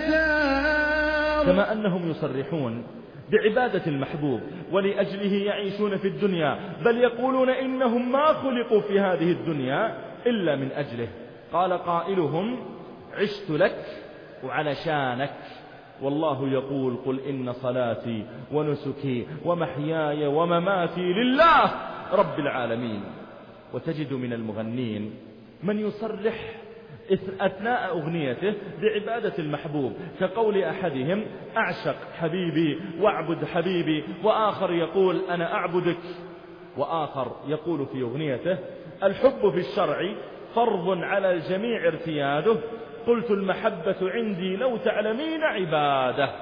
ويختار. كما أنهم يصرحون بعبادة المحبوب ولأجله يعيشون في الدنيا، بل يقولون إنهم ما خلقوا في هذه الدنيا إلا من أجله. قال قائلهم: عشت لك وعلشانك. والله يقول: قل إن صلاتي ونسكي ومحياي ومماتي لله رب العالمين. وتجد من المغنين من يصرح أثناء أغنيته بعبادة المحبوب، كقول أحدهم: أعشق حبيبي واعبد حبيبي، وآخر يقول: أنا أعبدك. وآخر يقول في أغنيته: الحب في الشرع فرض على الجميع ارتياده، قلت المحبة عندي لو تعلمين عباده.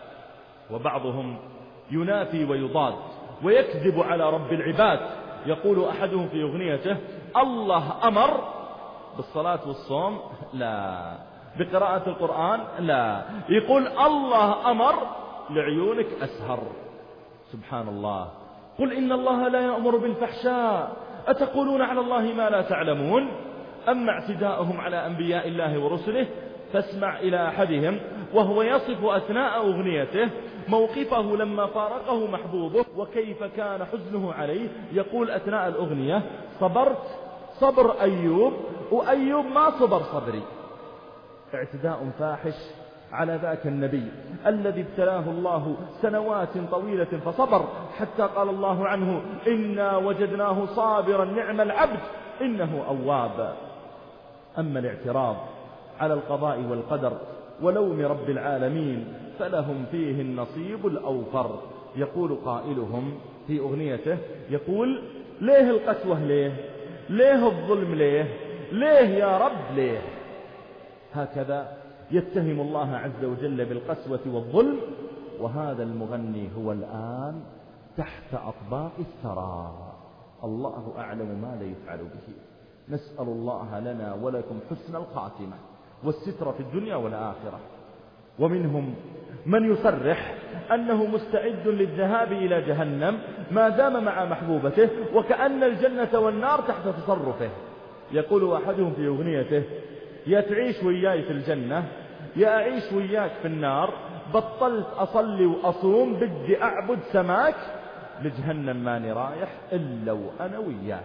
وبعضهم ينافي ويضاد ويكذب على رب العباد، يقول أحدهم في أغنيته: الله أمر بالصلاة والصوم لا، بقراءة القرآن لا، يقول الله أمر لعيونك أسهر. سبحان الله. قل إن الله لا يأمر بالفحشاء أتقولون على الله ما لا تعلمون. أما اعتداءهم على أنبياء الله ورسله فاسمع إلى أحدهم وهو يصف أثناء أغنيته موقفه لما فارقه محبوبه وكيف كان حزنه عليه. يقول أثناء الأغنية: صبرت صبر أيوب وأيوب ما صبر صبري. اعتداء فاحش على ذاك النبي الذي ابتلاه الله سنوات طويلة فصبر، حتى قال الله عنه: إنا وجدناه صابرا نعم العبد إنه أواب. أما الاعتراض على القضاء والقدر ولوم رب العالمين فلهم فيه النصيب الأوفر. يقول قائلهم في أغنيته، يقول: ليه القسوة ليه، ليه الظلم ليه، ليه يا رب ليه. هكذا يتهم الله عز وجل بالقسوة والظلم، وهذا المغني هو الآن تحت أطباق الثرى. الله أعلم ماذا يفعل به. نسأل الله لنا ولكم حسن الخاتمة والستر في الدنيا والآخرة. ومنهم من يصرح أنه مستعد للذهاب إلى جهنم ما دام مع محبوبته، وكأن الجنة والنار تحت تصرفه. يقول أحدهم في أغنيته: يا تعيش وياي في الجنة يا أعيش وياك في النار، بطلت أصلي وأصوم بدي أعبد سماك، لجهنم ماني رايح إلا وأنا وياك.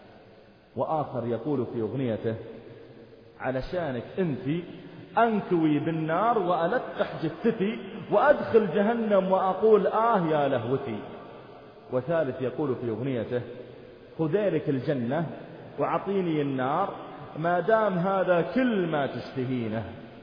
وآخر يقول في أغنيته: علشانك أنت أنكوي بالنار وألتح جثتي وأدخل جهنم وأقول آه يا لهوتي. وثالث يقول في أغنيته: خذيلك الجنة وعطيني النار ما دام هذا كل ما تشتهينه.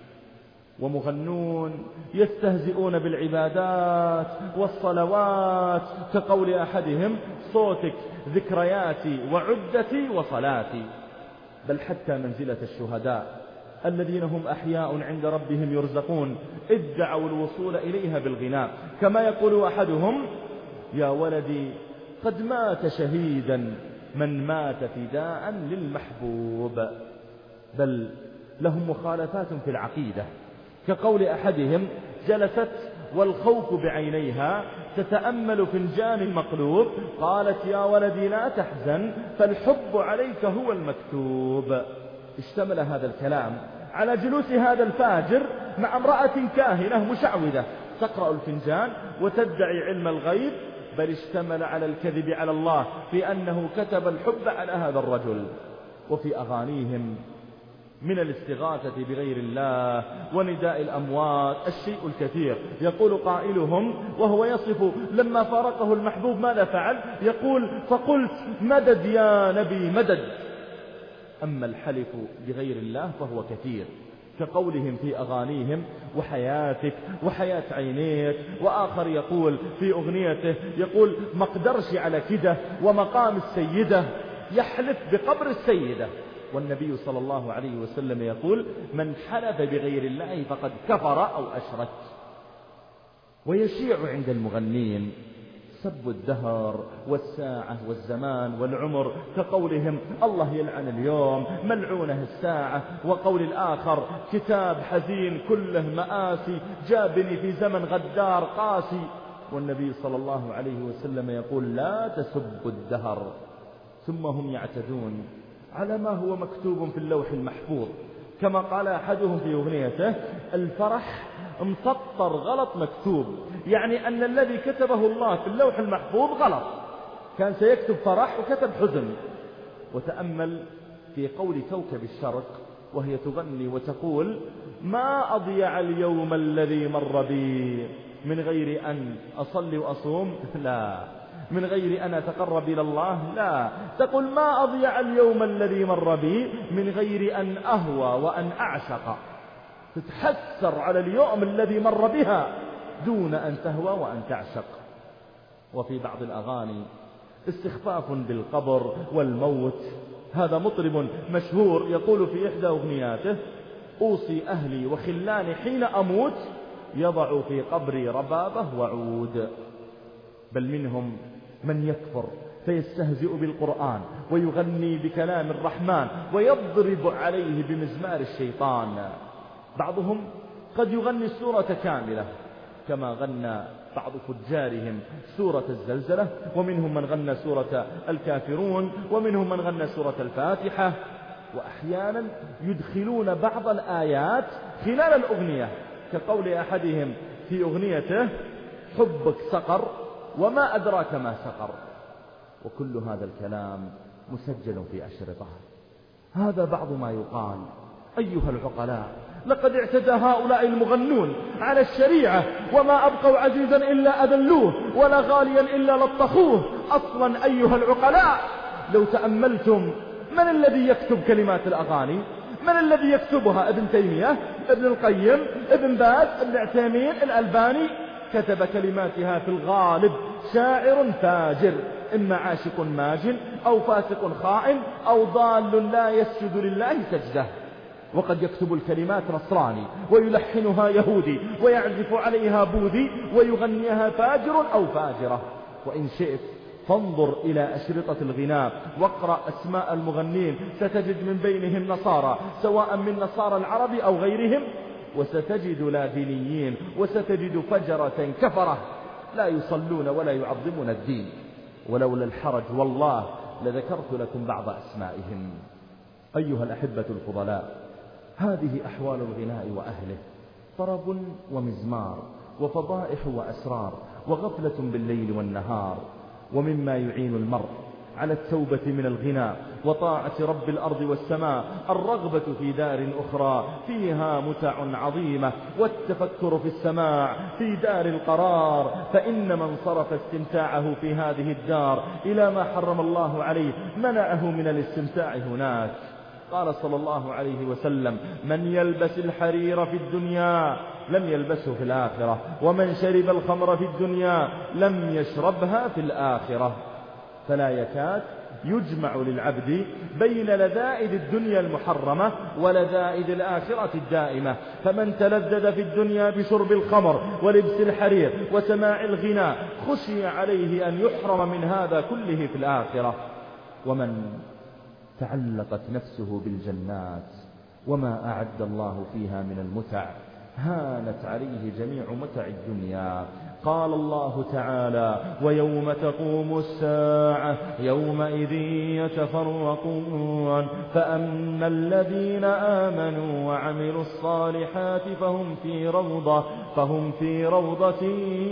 ومغنون يستهزئون بالعبادات والصلوات، كقول أحدهم: صوتك ذكرياتي وعدتي وصلاتي. بل حتى منزلة الشهداء الذين هم أحياء عند ربهم يرزقون ادعوا الوصول إليها بالغناء، كما يقول أحدهم: يا ولدي قد مات شهيدا من مات فداء للمحبوب. بل لهم مخالفات في العقيدة، كقول أحدهم: جلست والخوف بعينيها تتأمل فنجان مقلوب، قالت يا ولدي لا تحزن فالحب عليك هو المكتوب. اشتمل هذا الكلام على جلوس هذا الفاجر مع امرأة كاهنة مشعوذة تقرأ الفنجان وتدعي علم الغيب، بل اشتمل على الكذب على الله في أنه كتب الحب على هذا الرجل. وفي أغانيهم من الاستغاثة بغير الله ونداء الأموات الشيء الكثير. يقول قائلهم وهو يصف لما فارقه المحبوب ماذا فعل؟ يقول: فقلت مدد يا نبي مدد. أما الحلف بغير الله فهو كثير، كقولهم في أغانيهم: وحياتك وحياة عينيك. وآخر يقول في أغنيته يقول: ما اقدرش على كده ومقام السيدة، يحلف بقبر السيدة. والنبي صلى الله عليه وسلم يقول: من حلف بغير الله فقد كفر أو أشرك. ويشيع عند المغنين سب الدهر والساعة والزمان والعمر، كقولهم: الله يلعن اليوم ملعونه الساعة. وقول الآخر: كتاب حزين كله مآسي جابني في زمن غدار قاسي. والنبي صلى الله عليه وسلم يقول: لا تسبوا الدهر. ثم هم يعتدون على ما هو مكتوب في اللوح المحفوظ، كما قال أحدهم في أغنيته: الفرح مسطر غلط مكتوب، يعني أن الذي كتبه الله في اللوح المحفوظ غلط، كان سيكتب فرح وكتب حزن. وتأمل في قول كوكب الشرق وهي تغني وتقول: ما أضيع اليوم الذي مر بي من غير أن أصلي وأصوم، لا، من غير أن أتقرب إلى الله، لا، تقول: ما أضيع اليوم الذي مر بي من غير أن أهوى وأن أعشق. تتحسر على اليوم الذي مر بها دون أن تهوى وأن تعشق. وفي بعض الأغاني استخفاف بالقبر والموت. هذا مطرب مشهور يقول في إحدى أغنياته: أوصي أهلي وخلاني حين أموت يضع في قبري ربابه وعود. بل منهم من يكفر فيستهزئ بالقرآن ويغني بكلام الرحمن ويضرب عليه بمزمار الشيطان. بعضهم قد يغني السورة كاملة، كما غنى بعض فجارهم سورة الزلزلة، ومنهم من غنى سورة الكافرون، ومنهم من غنى سورة الفاتحة. وأحيانا يدخلون بعض الآيات خلال الأغنية، كقول أحدهم في أغنيته: حبك سقر وما أدراك ما سقر. وكل هذا الكلام مسجل في أشرطة. هذا بعض ما يقال. أيها العقلاء، لقد اعتدى هؤلاء المغنون على الشريعة، وما أبقوا عزيزا إلا أذلوه، ولا غاليا إلا لطخوه. أصلا أيها العقلاء، لو تأملتم من الذي يكتب كلمات الأغاني؟ من الذي يكتبها؟ ابن تيمية، ابن القيم، ابن باز، ابن عثيمين، الألباني. كتب كلماتها في الغالب شاعر فاجر، إما عاشق ماجن أو فاسق خائن أو ضال لا يسجد لله سجده. وقد يكتب الكلمات نصراني ويلحنها يهودي ويعزف عليها بوذي ويغنيها فاجر أو فاجرة. وإن شئت فانظر إلى أشرطة الغناء واقرأ أسماء المغنين، ستجد من بينهم نصارى سواء من نصارى العرب أو غيرهم، وستجد لا دينيين، وستجد فجرة كفرة لا يصلون ولا يعظمون الدين. ولولا الحرج والله لذكرت لكم بعض أسمائهم. أيها الأحبة الفضلاء، هذه أحوال الغناء وأهله، طرب ومزمار وفضائح وأسرار وغفلة بالليل والنهار. ومما يعين المرء على التوبة من الغناء وطاعة رب الأرض والسماء الرغبة في دار أخرى فيها متع عظيمة، والتفكر في السماع في دار القرار، فإن من صرف استمتاعه في هذه الدار إلى ما حرم الله عليه منعه من الاستمتاع هناك. قال صلى الله عليه وسلم: من يلبس الحرير في الدنيا لم يلبسه في الآخرة، ومن شرب الخمر في الدنيا لم يشربها في الآخرة. فلا يكاد يجمع للعبد بين لذائذ الدنيا المحرمة ولذائذ الآخرة الدائمة. فمن تلذذ في الدنيا بشرب الخمر ولبس الحرير وسماع الغناء خشي عليه أن يحرم من هذا كله في الآخرة. ومن تعلقت نفسه بالجنات وما أعد الله فيها من المتع هانت عليه جميع متع الدنيا. قال الله تعالى: ويوم تقوم الساعة يومئذ يتفرقون فأما الذين آمنوا وعملوا الصالحات فهم في روضة فهم في روضة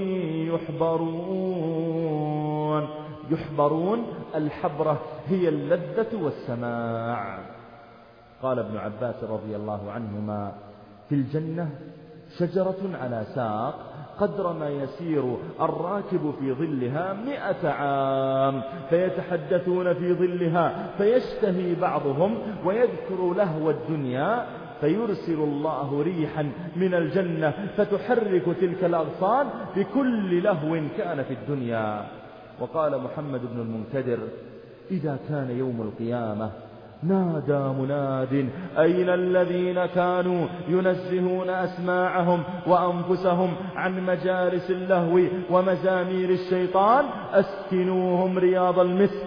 يحبرون. يحبرون الحبرة هي اللذة والسماع. قال ابن عباس رضي الله عنهما: في الجنة شجرة على ساق قدر ما يسير الراكب في ظلها مئة عام، فيتحدثون في ظلها فيشتهي بعضهم ويذكر لهو الدنيا، فيرسل الله ريحا من الجنة فتحرك تلك الأغصان بكل لهو كان في الدنيا. وقال محمد بن المنكدر: إذا كان يوم القيامة نادى مناد: أين الذين كانوا ينزهون أسماعهم وأنفسهم عن مجالس اللهو ومزامير الشيطان، أسكنوهم رياض المسك.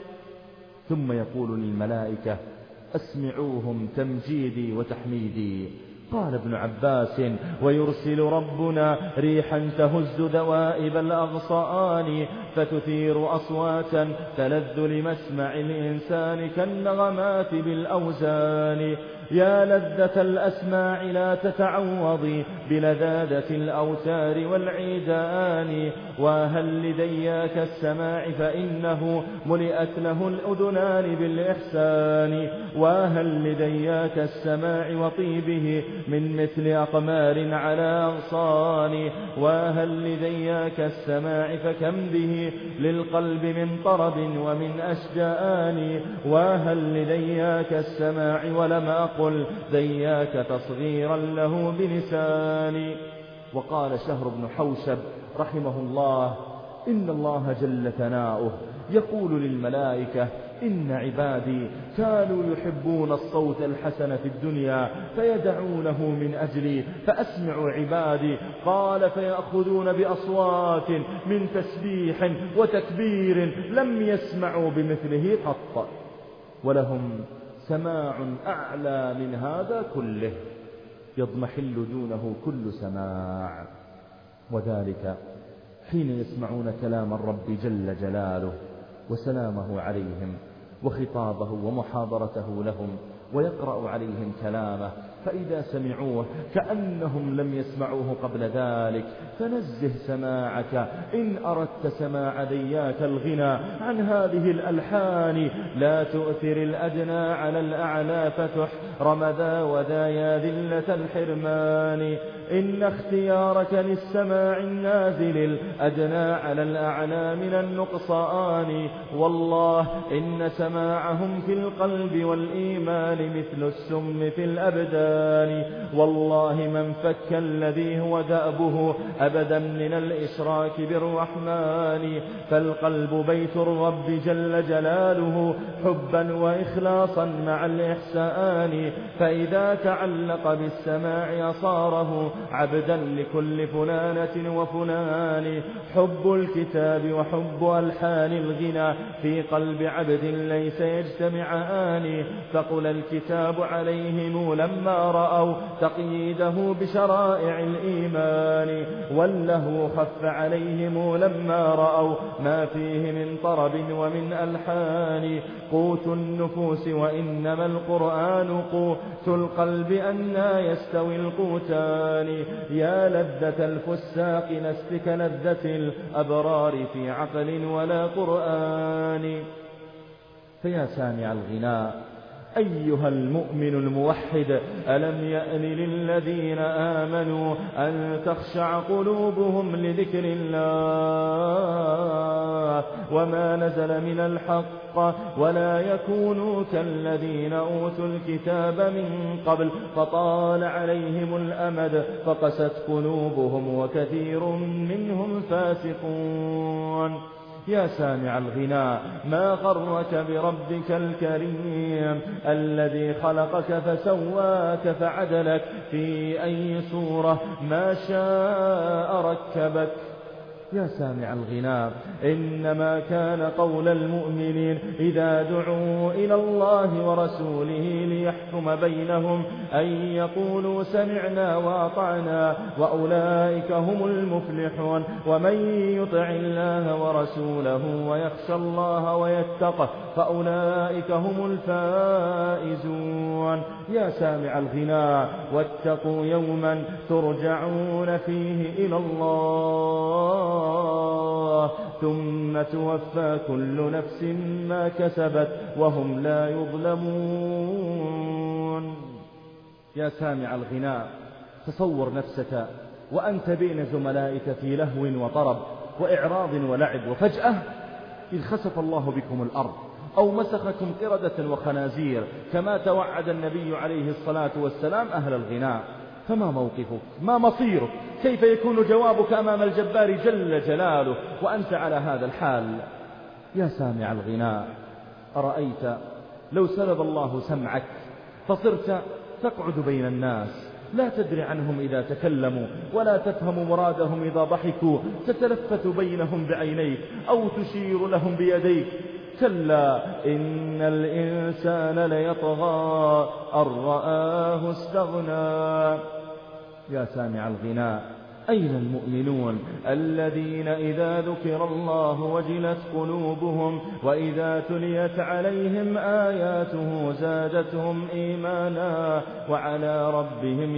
ثم يقول للملائكة: أسمعوهم تمجيدي وتحميدي. قال ابن عباس: ويرسل ربنا ريحا تهز ذوائب الأغصان فتثير أصواتا تلذ لمسمع الإنسان كالنغمات بالأوزان. يا لذة الأسماع لا تتعوضي بلذاذة الأوتار والعيدان، وهل لدياك السماع فإنه ملئت له الأذنان بالإحسان، وهل لدياك السماع وطيبه من مثل أقمار على أغصان، وهل لدياك السماع فكم به للقلب من طرب ومن أشجان، وهل لدياك السماع ولم أقل ذياك تصغيرا له بلساني. وقال شهر بن حوشب رحمه الله: إن الله جل ثناؤه يقول للملائكة: إن عبادي كانوا يحبون الصوت الحسن في الدنيا فيدعونه من أجلي فأسمع عبادي. قال: فيأخذون بأصوات من تسبيح وتكبير لم يسمعوا بمثله قط، ولهم سماع أعلى من هذا كله يضمحل دونه كل سماع، وذلك حين يسمعون كلام الرب جل جلاله وسلامه عليهم وخطابه ومحاضرته لهم ويقرأ عليهم كلامه، فإذا سمعوه كأنهم لم يسمعوه قبل ذلك. فنزه سماعك إن أردت سماع ذياك الغنى عن هذه الألحان، لا تؤثر الأدنى على الأعلى فتحرم ذا وذا يا ذلة الحرمان. إن اختيارك للسماع النازل الأدنى على الأعلى من النقصان، والله إن سماعهم في القلب والإيمان مثل السم في الأبدان. الأديان. والله من فك الذي هو دأبه أبدا من الإشراك بالرحمن، فالقلب بيت الرب جل جلاله حبا وإخلاصا مع الإحسان، فإذا تعلق بالسماع صاره عبدا لكل فلانة وفلان. حب الكتاب وحب ألحان الغنى في قلب عبد ليس يجتمعان، فقل الكتاب عليهم لما رأوا تقييده بشرائع الإيمان، واللهو خف عليهم لما رأوا ما فيه من طرب ومن ألحان. قوت النفوس وإنما القرآن قوت القلب أنى يستوي القوتان. يا لذة الفساق لست كلذة الأبرار في عقل ولا قرآن. فيا سامع الغناء أيها المؤمن الموحد، ألم يأن للذين آمنوا أن تخشع قلوبهم لذكر الله وما نزل من الحق، ولا يكونوا كالذين أوتوا الكتاب من قبل فطال عليهم الأمد فقست قلوبهم وكثير منهم فاسقون. يا سامع الغناء ما غرك بربك الكريم الذي خلقك فسواك فعدلك في أي صورة ما شاء ركبك. يا سامع الغناء إنما كان قول المؤمنين إذا دعوا إلى الله ورسوله ليحكم بينهم أن يقولوا سمعنا وأطعنا وأولئك هم المفلحون. ومن يطع الله ورسوله ويخشى الله ويتقه فأولئك هم الفائزون. يا سامع الغناء واتقوا يوما ترجعون فيه إلى الله ثم توفى كل نفس ما كسبت وهم لا يظلمون. يا سامع الغناء تصور نفسك وأنت بين زملائك في لهو وطرب وإعراض ولعب، وفجأة إذ خسف الله بكم الأرض أو مسخكم قردة وخنازير كما توعد النبي عليه الصلاة والسلام أهل الغناء، فما موقفك؟ ما مصيرك؟ كيف يكون جوابك أمام الجبار جل جلاله وأنت على هذا الحال؟ يا سامع الغناء أرأيت لو سلب الله سمعك فصرت تقعد بين الناس لا تدري عنهم إذا تكلموا ولا تفهم مرادهم إذا ضحكوا، تتلفت بينهم بعينيك أو تشير لهم بيديك. كلا إن الإنسان ليطغى أن رآه استغنى. يا سامع الغناء أين المؤمنون الذين إذا ذكر الله وجلت قلوبهم وإذا تليت عليهم آياته زادتهم إيمانا وعلى ربهم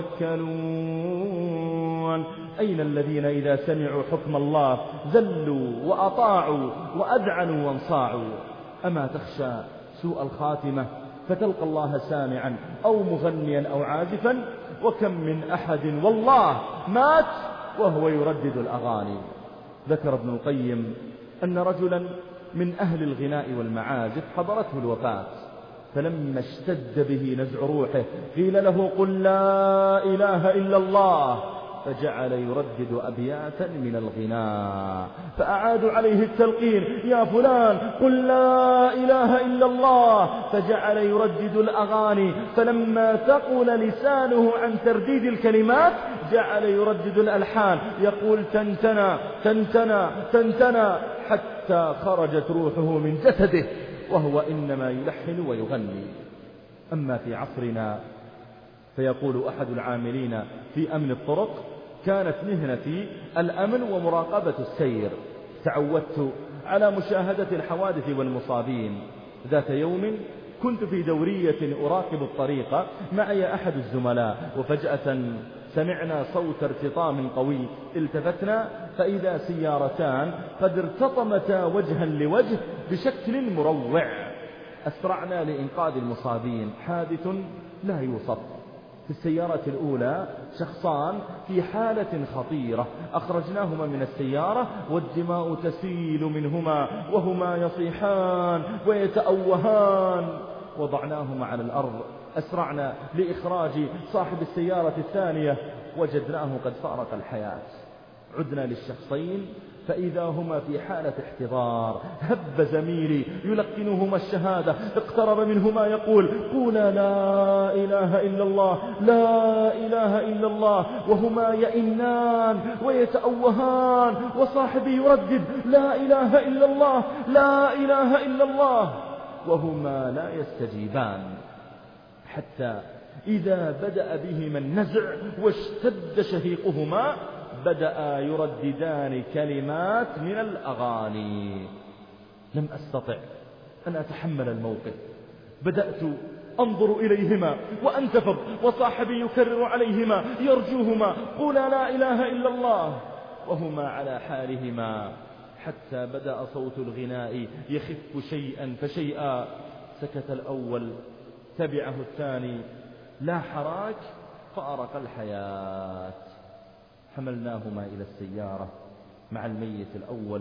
يتوكلون؟ أين الذين إذا سمعوا حكم الله ذلوا وأطاعوا وأذعنوا وانصاعوا؟ أما تخشى سوء الخاتمة فتلقى الله سامعا أو مغنيا أو عازفا؟ وكم من أحد والله مات وهو يردد الأغاني. ذكر ابن القيم أن رجلا من أهل الغناء والمعازف حضرته الوفاة، فلما اشتد به نزع روحه قيل له قل لا إله إلا الله، فجعل يردد أبياتا من الغناء، فأعادوا عليه التلقين يا فلان قل لا إله إلا الله، فجعل يردد الأغاني، فلما ثقل لسانه عن ترديد الكلمات جعل يردد الألحان يقول تنتنا تنتنا تنتنا حتى خرجت روحه من جسده وهو إنما يلحن ويغني. أما في عصرنا فيقول أحد العاملين في أمن الطرق كانت مهنتي الأمن ومراقبة السير، تعودت على مشاهدة الحوادث والمصابين. ذات يوم كنت في دورية أراقب الطريق معي أحد الزملاء، وفجأة سمعنا صوت ارتطام قوي، التفتنا فإذا سيارتان قد ارتطمتا وجها لوجه بشكل مروع. أسرعنا لإنقاذ المصابين، حادث لا يوصف. في السيارة الأولى شخصان في حالة خطيرة، أخرجناهما من السيارة والدماء تسيل منهما وهما يصيحان ويتأوهان، وضعناهما على الأرض أسرعنا لإخراج صاحب السيارة الثانية، وجدناه قد فارق الحياة. عدنا للشخصين فإذا هما في حالة احتضار. هب زميلي يلقنهما الشهادة، اقترب منهما يقول: قولا لا إله إلا الله، لا إله إلا الله، وهما يئنان ويتأوهان، وصاحبي يردد: لا إله إلا الله، لا إله إلا الله، وهما لا يستجيبان، حتى إذا بدأ بهما النزع واشتد شهيقهما بدأ يرددان كلمات من الأغاني. لم أستطع أن أتحمل الموقف، بدأت أنظر إليهما وأنتفض، وصاحبي يكرر عليهما يرجوهما: قولا لا إله إلا الله، وهما على حالهما، حتى بدأ صوت الغناء يخف شيئا فشيئا. سكت الأول، تبعه الثاني، لا حراك، فارق الحياة. حملناهما إلى السيارة مع الميت الأول،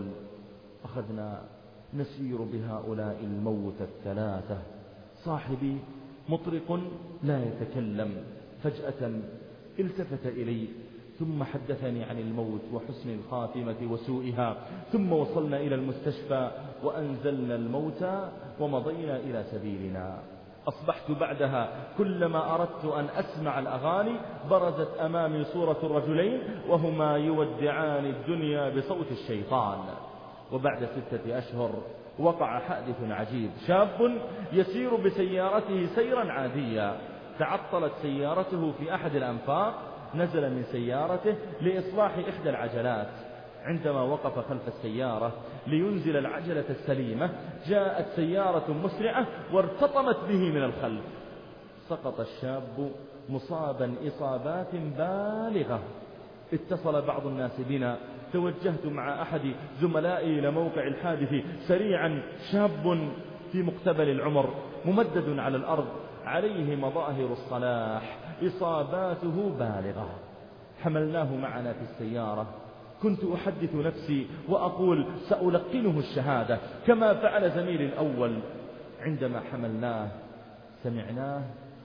أخذنا نسير بهؤلاء الموتى الثلاثة. صاحبي مطرق لا يتكلم، فجأة التفت إلي ثم حدثني عن الموت وحسن الخاتمة وسوءها. ثم وصلنا إلى المستشفى وأنزلنا الموتى ومضينا إلى سبيلنا. أصبحت بعدها كلما أردت أن أسمع الأغاني برزت أمامي صورة الرجلين وهما يودعان الدنيا بصوت الشيطان. وبعد ستة أشهر وقع حادث عجيب. شاب يسير بسيارته سيرا عاديا، تعطلت سيارته في أحد الأنفاق، نزل من سيارته لإصلاح إحدى العجلات. عندما وقف خلف السيارة لينزل العجلة السليمة، جاءت سيارة مسرعة وارتطمت به من الخلف. سقط الشاب مصابا إصابات بالغة. اتصل بعض الناس بنا، توجهت مع أحد زملائي إلى موقع الحادث سريعا. شاب في مقتبل العمر، ممدد على الأرض، عليه مظاهر الصلاح، إصاباته بالغة. حملناه معنا في السيارة. كنت أحدث نفسي وأقول: سألقنه الشهادة كما فعل زميلي الأول. عندما حملناه سمعناه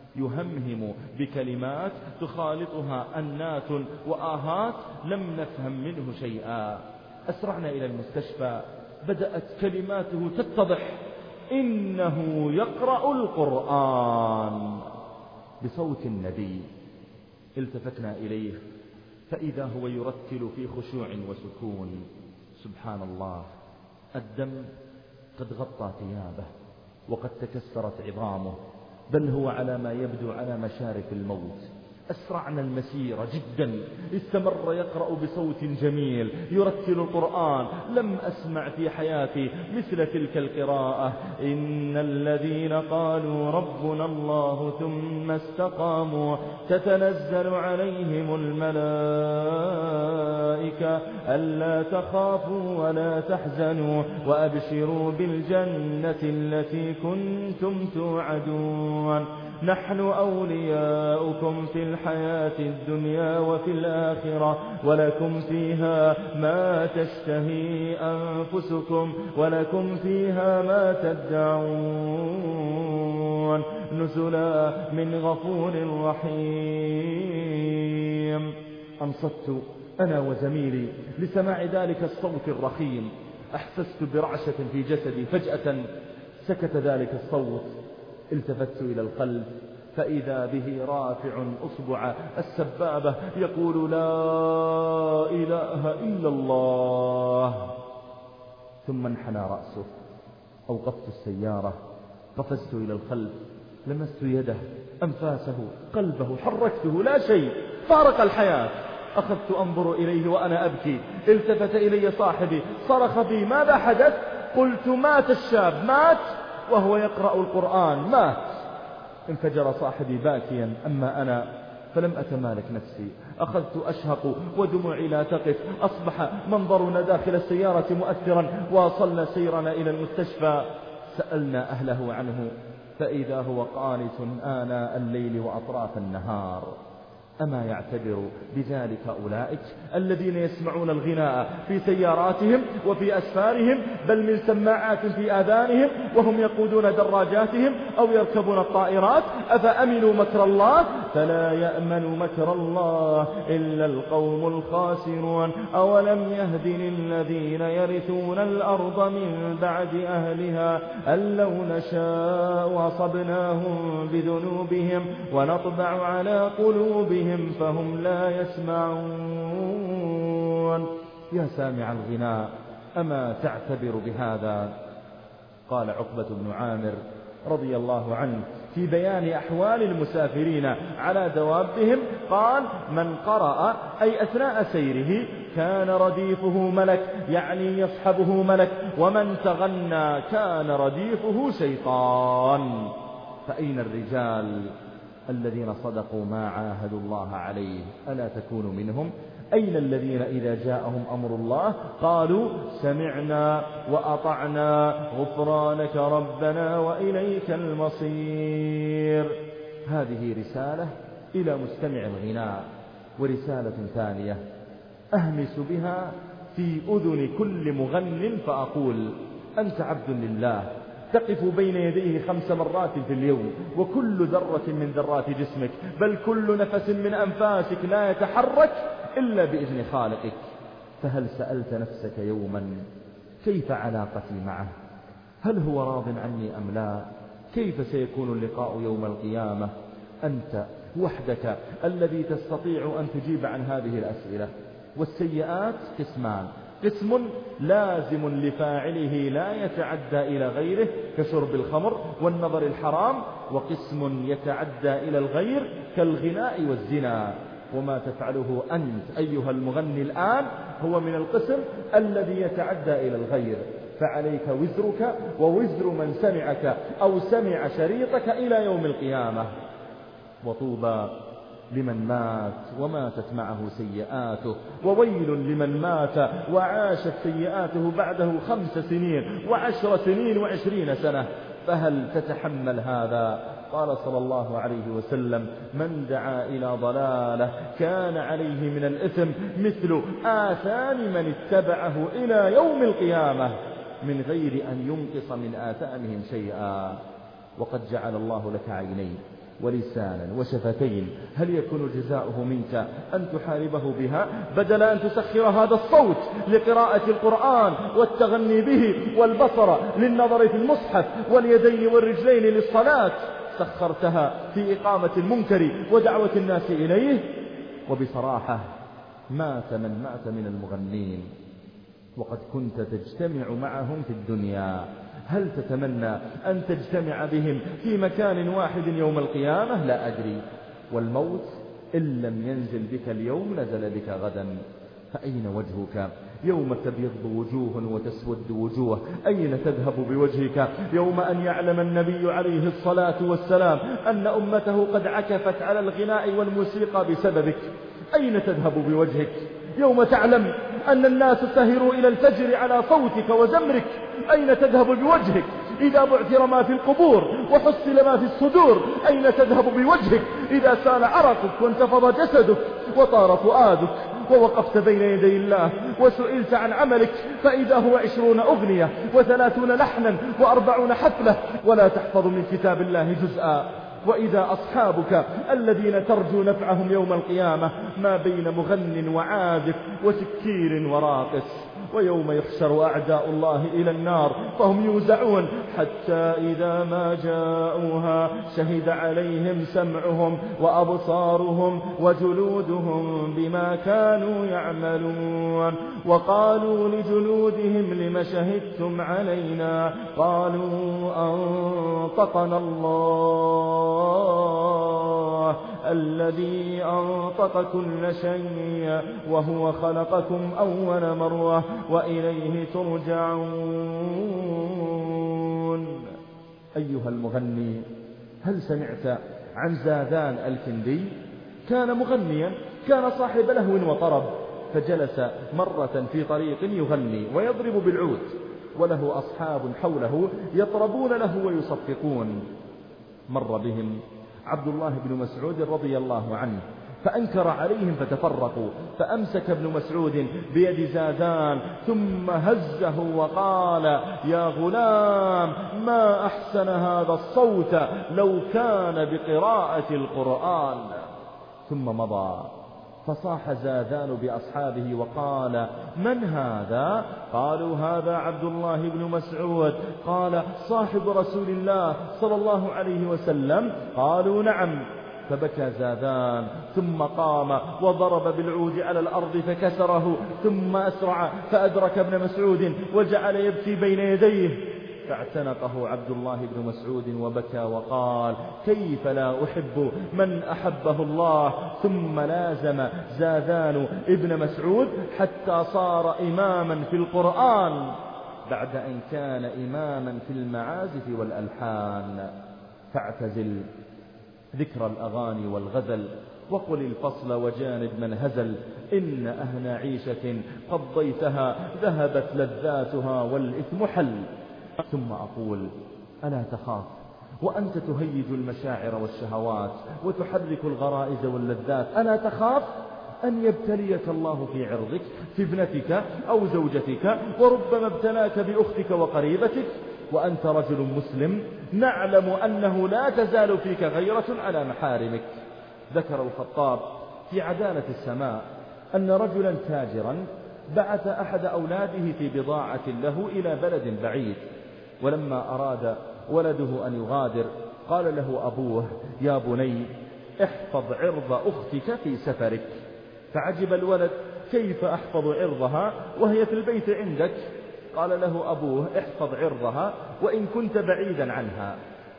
يهمهم بكلمات تخالطها أنات وآهات، لم نفهم منه شيئا. أسرعنا إلى المستشفى، بدأت كلماته تتضح: إنه يقرأ القرآن بصوت النبي. التفتنا إليه فإذا هو يرتل في خشوع وسكون. سبحان الله، الدم قد غطى ثيابه وقد تكسرت عظامه، بل هو على ما يبدو على مشارف الموت. أسرعنا المسير جدا. استمر يقرأ بصوت جميل يرتل القرآن. لم أسمع في حياتي مثل تلك القراءة. إن الذين قالوا ربنا الله ثم استقاموا تتنزل عليهم الملائكة ألا تخافوا ولا تحزنوا وأبشروا بالجنة التي كنتم توعدون نحن أولياؤكم في الحياة الدنيا وفي الآخرة ولكم فيها ما تشتهي أنفسكم ولكم فيها ما تدعون نزلا من غفور رحيم. أنصت أنا وزميلي لسماع ذلك الصوت الرخيم. أحسست برعشة في جسدي. فجأة سكت ذلك الصوت. التفت إلى القلب فإذا به رافع أصبع السبابة يقول: لا إله إلا الله. ثم انحنى رأسه. أوقفت السيارة، قفزت إلى الخلف، لمست يده، أنفاسه، قلبه، حركته، لا شيء، فارق الحياة. أخذت أنظر إليه وأنا أبكي. التفت إلي صاحبي صرخ بي: ماذا حدث؟ قلت: مات الشاب، مات وهو يقرأ القرآن، مات. انفجر صاحبي باكيا، أما أنا فلم أتمالك نفسي. أخذت أشهق ودموعي لا تقف. أصبح منظرنا داخل السيارة مؤثرا. واصلنا سيرنا إلى المستشفى. سألنا أهله عنه فإذا هو قانت آناء الليل وأطراف النهار. أما يعتبر بذلك أولئك الذين يسمعون الغناء في سياراتهم وفي أسفارهم، بل من سماعات في آذانهم وهم يقودون دراجاتهم أو يركبون الطائرات؟ أفأمنوا مكر الله؟ فلا يأمن مكر الله إلا القوم الخاسرون. أولم يهد للذين يرثون الأرض من بعد أهلها أن لو نشاء أصبناهم بذنوبهم ونطبع على قلوبهم فهم لا يسمعون. يا سامع الغناء أما تعتبر بهذا؟ قال عقبة بن عامر رضي الله عنه في بيان أحوال المسافرين على دوابهم، قال: من قرأ أي أثناء سيره كان رديفه ملك، يعني يصحبه ملك، ومن تغنى كان رديفه شيطان. فأين الرجال الذين صدقوا ما عاهدوا الله عليه؟ ألا تكونوا منهم؟ أين الذين إذا جاءهم أمر الله قالوا: سمعنا وأطعنا غفرانك ربنا وإليك المصير؟ هذه رسالة إلى مستمع الغناء. ورسالة ثانية أهمس بها في أذن كل مغن فأقول: أنت عبد لله تقف بين يديه خمس مرات في اليوم، وكل ذرة من ذرات جسمك بل كل نفس من أنفاسك لا يتحرك إلا بإذن خالقك. فهل سألت نفسك يوما كيف علاقتي معه؟ هل هو راض عني أم لا؟ كيف سيكون اللقاء يوم القيامة؟ أنت وحدك الذي تستطيع أن تجيب عن هذه الأسئلة. والسيئات قسمان: قسم لازم لفاعله لا يتعدى إلى غيره كشرب الخمر والنظر الحرام، وقسم يتعدى إلى الغير كالغناء والزنا. وما تفعله أنت أيها المغني الآن هو من القسم الذي يتعدى إلى الغير، فعليك وزرك ووزر من سمعك أو سمع شريطك إلى يوم القيامة. وطوبى لمن مات وماتت معه سيئاته، وويل لمن مات وعاشت سيئاته بعده خمس سنين وعشر سنين وعشرين سنة. فهل تتحمل هذا؟ قال صلى الله عليه وسلم: من دعا إلى ضلالة كان عليه من الإثم مثل آثام من اتبعه إلى يوم القيامة من غير أن ينقص من آثامهم شيئا. وقد جعل الله لك عينين ولسانا وشفتين، هل يكون جزاؤه منك أن تحاربه بها بدل أن تسخر هذا الصوت لقراءة القرآن والتغني به، والبصر للنظر في المصحف، واليدين والرجلين للصلاة؟ سخرتها في إقامة المنكر ودعوة الناس إليه. وبصراحة مات من مات من المغنين وقد كنت تجتمع معهم في الدنيا. هل تتمنى أن تجتمع بهم في مكان واحد يوم القيامة؟ لا أدري. والموت إن لم ينزل بك اليوم نزل بك غدا. فأين وجهك يوم تبيض وجوه وتسود وجوه؟ أين تذهب بوجهك يوم أن يعلم النبي عليه الصلاة والسلام أن أمته قد عكفت على الغناء والموسيقى بسببك؟ أين تذهب بوجهك يوم تعلم أن الناس سهروا إلى الفجر على صوتك وزمرك؟ أين تذهب بوجهك إذا بعثر ما في القبور وحصل ما في الصدور؟ أين تذهب بوجهك إذا سال عرقك وانتفض جسدك وطار فؤادك ووقفت بين يدي الله وسئلت عن عملك فإذا هو عشرون أغنية وثلاثون لحنا وأربعون حفلة ولا تحفظ من كتاب الله جزءا؟ وإذا أصحابك الذين ترجو نفعهم يوم القيامة ما بين مغن وعازف وسكير وراقص؟ ويوم يحشر أعداء الله إلى النار فهم يوزعون حتى إذا ما جاءوها شهد عليهم سمعهم وأبصارهم وجلودهم بما كانوا يعملون. وقالوا لجلودهم لم شهدتم علينا؟ قالوا أنطقنا الله الذي أنطق كل شيء وهو خلقكم أول مرة وإليه ترجعون. أيها المغني، هل سمعت عن زادان الكندي؟ كان مغنيا، كان صاحب لهو وطرب، فجلس مرة في طريق يغني ويضرب بالعود، وله أصحاب حوله يطربون له ويصفقون. مر بهم عبد الله بن مسعود رضي الله عنه فأنكر عليهم فتفرقوا، فأمسك ابن مسعود بيد زادان ثم هزه وقال: يا غلام، ما أحسن هذا الصوت لو كان بقراءة القرآن. ثم مضى، فصاح زادان بأصحابه وقال: من هذا؟ قالوا: هذا عبد الله بن مسعود. قال: صاحب رسول الله صلى الله عليه وسلم؟ قالوا: نعم. فبكى زادان ثم قام وضرب بالعود على الأرض فكسره، ثم أسرع فأدرك ابن مسعود وجعل يبكي بين يديه، فاعتنقه عبد الله بن مسعود وبكى وقال: كيف لا أحب من أحبه الله. ثم لازم زادان ابن مسعود حتى صار إماما في القرآن بعد أن كان إماما في المعازف والألحان. فاعتزل ذكر الأغاني والغزل، وقل الفصل وجانب من هزل، إن أهن عيشة قضيتها ذهبت لذاتها والإثم حل. ثم أقول: ألا تخاف وأنت تهيج المشاعر والشهوات وتحرك الغرائز واللذات، ألا تخاف أن يبتليك الله في عرضك، في ابنتك أو زوجتك، وربما ابتلاك بأختك وقريبتك، وأنت رجل مسلم نعلم أنه لا تزال فيك غيرة على محارمك. ذكر الخطاب في عدالة السماء أن رجلا تاجرا بعث أحد أولاده في بضاعة له إلى بلد بعيد، ولما أراد ولده أن يغادر قال له أبوه: يا بني، احفظ عرض أختك في سفرك. فعجب الولد: كيف أحفظ عرضها وهي في البيت عندك؟ قال له أبوه: احفظ عرضها وإن كنت بعيدا عنها.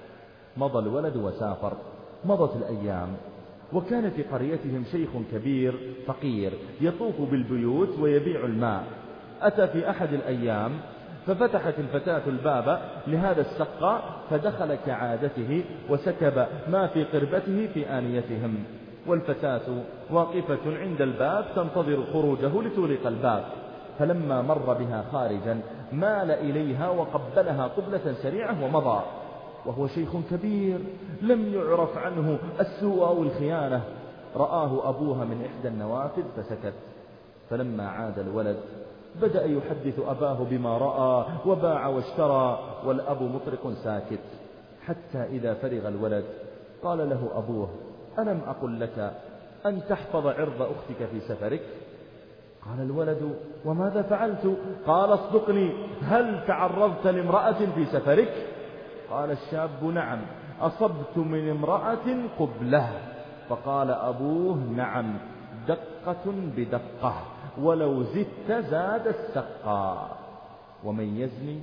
مضى الولد وسافر. مضت الأيام، وكان في قريتهم شيخ كبير فقير يطوف بالبيوت ويبيع الماء. أتى في أحد الأيام ففتحت الفتاة الباب لهذا السقا، فدخل كعادته وسكب ما في قربته في آنيتهم، والفتاة واقفة عند الباب تنتظر خروجه لتغلق الباب. فلما مر بها خارجا مال إليها وقبلها قبلة سريعة ومضى، وهو شيخ كبير لم يعرف عنه السوء أو الخيانة. رآه أبوها من إحدى النوافذ فسكت. فلما عاد الولد بدأ يحدث أباه بما رأى وباع واشترى، والأب مطرق ساكت، حتى إذا فرغ الولد قال له أبوه: ألم أقل لك أن تحفظ عرض أختك في سفرك؟ قال الولد: وماذا فعلت؟ قال: اصدقني، هل تعرضت لامرأة في سفرك؟ قال الشاب: نعم، أصبت من امرأة قبله. فقال أبوه: نعم، دقة بدقة، ولو زدت زاد السقا، ومن يزني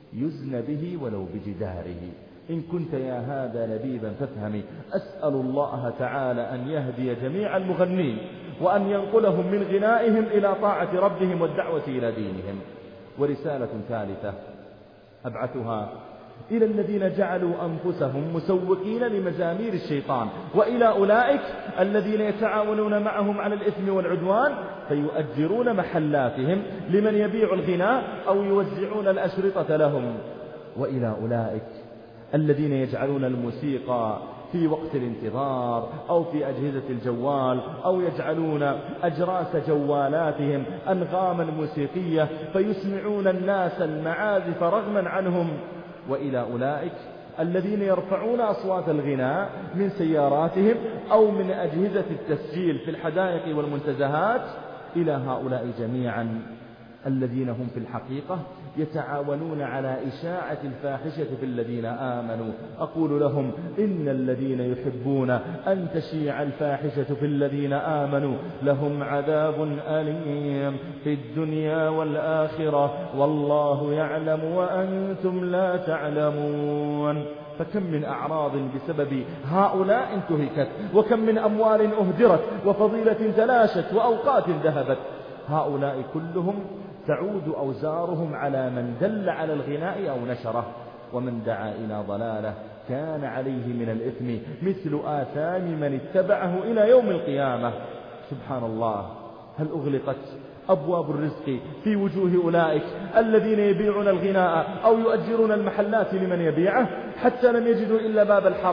يزن به ولو بجداره. إن كنت يا هذا لبيبا فافهمي. أسأل الله تعالى أن يهدي جميع المغنين، وأن ينقلهم من غنائهم إلى طاعة ربهم والدعوة إلى دينهم. ورسالة ثالثة أبعثها إلى الذين جعلوا أنفسهم مسوقين لمزامير الشيطان، وإلى أولئك الذين يتعاونون معهم على الإثم والعدوان فيؤجرون محلاتهم لمن يبيع الغناء أو يوزعون الأشرطة لهم، وإلى أولئك الذين يجعلون الموسيقى في وقت الانتظار أو في أجهزة الجوال، أو يجعلون أجراس جوالاتهم أنغاما موسيقية فيسمعون الناس المعازف رغما عنهم، وإلى أولئك الذين يرفعون أصوات الغناء من سياراتهم أو من أجهزة التسجيل في الحدائق والمنتزهات. إلى هؤلاء جميعا الذين هم في الحقيقة يتعاونون على إشاعة الفاحشة في الذين آمنوا، أقول لهم: إن الذين يحبون أن تشيع الفاحشة في الذين آمنوا لهم عذاب أليم في الدنيا والآخرة، والله يعلم وأنتم لا تعلمون. فكم من أعراض بسبب هؤلاء انتهكت، وكم من أموال أهدرت، وفضيلة تلاشت، وأوقات ذهبت. هؤلاء كلهم تعود أوزارهم على من دل على الغناء أو نشره، ومن دعا إلى ضلاله كان عليه من الإثم مثل آثام من اتبعه إلى يوم القيامة. سبحان الله، هل أغلقت أبواب الرزق في وجوه أولئك الذين يبيعون الغناء أو يؤجرون المحلات لمن يبيعه حتى لم يجدوا إلا باب الحرام؟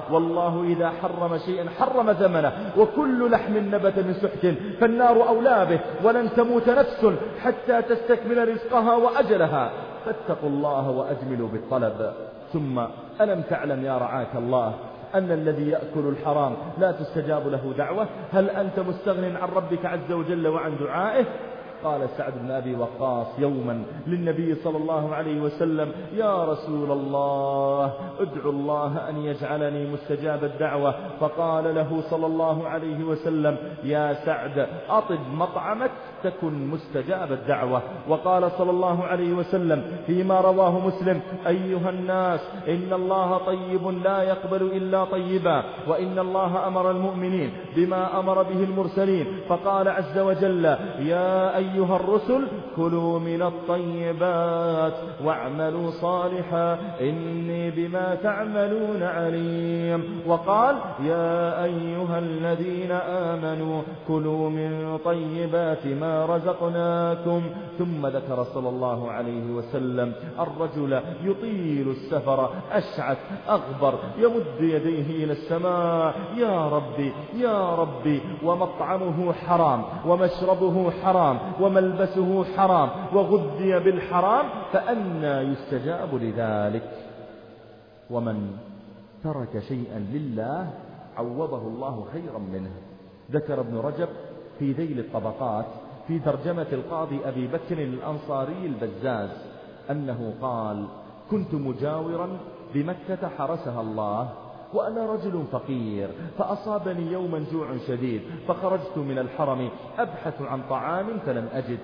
والله إذا حرم شيئا حرم ثمنه، وكل لحم نبت من سحت فالنار أولى به، ولن تموت نفس حتى تستكمل رزقها وأجلها، فاتقوا الله وأجملوا بالطلب. ثم ألم تعلم يا رعاك الله أن الذي يأكل الحرام لا تستجاب له دعوة؟ هل أنت مستغن عن ربك عز وجل وعن دعائه؟ قال سعد بن أبي وقاص يوما للنبي صلى الله عليه وسلم: يا رسول الله ادعو الله أن يجعلني مستجاب الدعوة. فقال له صلى الله عليه وسلم: يا سعد أطب مطعمك تكن مستجاب الدعوة. وقال صلى الله عليه وسلم فيما رواه مسلم: أيها الناس إن الله طيب لا يقبل إلا طيبا، وإن الله أمر المؤمنين بما أمر به المرسلين، فقال عز وجل: يا أيها الرسل كلوا من الطيبات واعملوا صالحا إني بما تعملون عليم. وقال: يا أيها الذين آمنوا كلوا من طيبات ما رزقناكم. ثم ذكر صلى الله عليه وسلم الرجل يطيل السفر أشعث أغبر يمد يديه إلى السماء: يا ربي يا ربي، ومطعمه حرام ومشربه حرام وملبسه حرام وغذي بالحرام، فأنى يستجاب لذلك؟ ومن ترك شيئا لله عوضه الله خيرا منه. ذكر ابن رجب في ذيل الطبقات في ترجمة القاضي أبي بكر الأنصاري البزاز أنه قال: كنت مجاورا بمكة حرسها الله، وأنا رجل فقير، فأصابني يوما جوع شديد، فخرجت من الحرم أبحث عن طعام فلم أجد،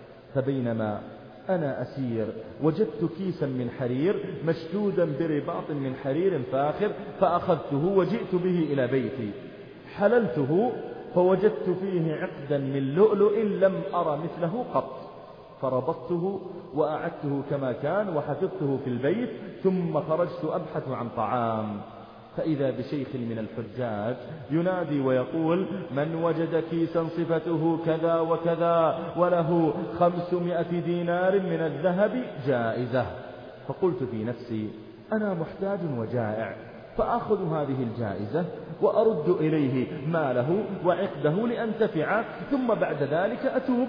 فبينما أنا أسير وجدت كيسا من حرير مشدودا برباط من حرير فاخر، فأخذته وجئت به إلى بيتي، حللته فوجدت فيه عقدا من لؤلؤ لم أرى مثله قط، فربطته وأعدته كما كان وحفظته في البيت، ثم خرجت أبحث عن طعام، فإذا بشيخ من الحجاج ينادي ويقول: من وجد كيسا صفته كذا وكذا وله خمسمائة دينار من الذهب جائزة. فقلت في نفسي: أنا محتاج وجائع، فأخذ هذه الجائزة وأرد إليه ماله وعقده لأنتفع، ثم بعد ذلك أتوب.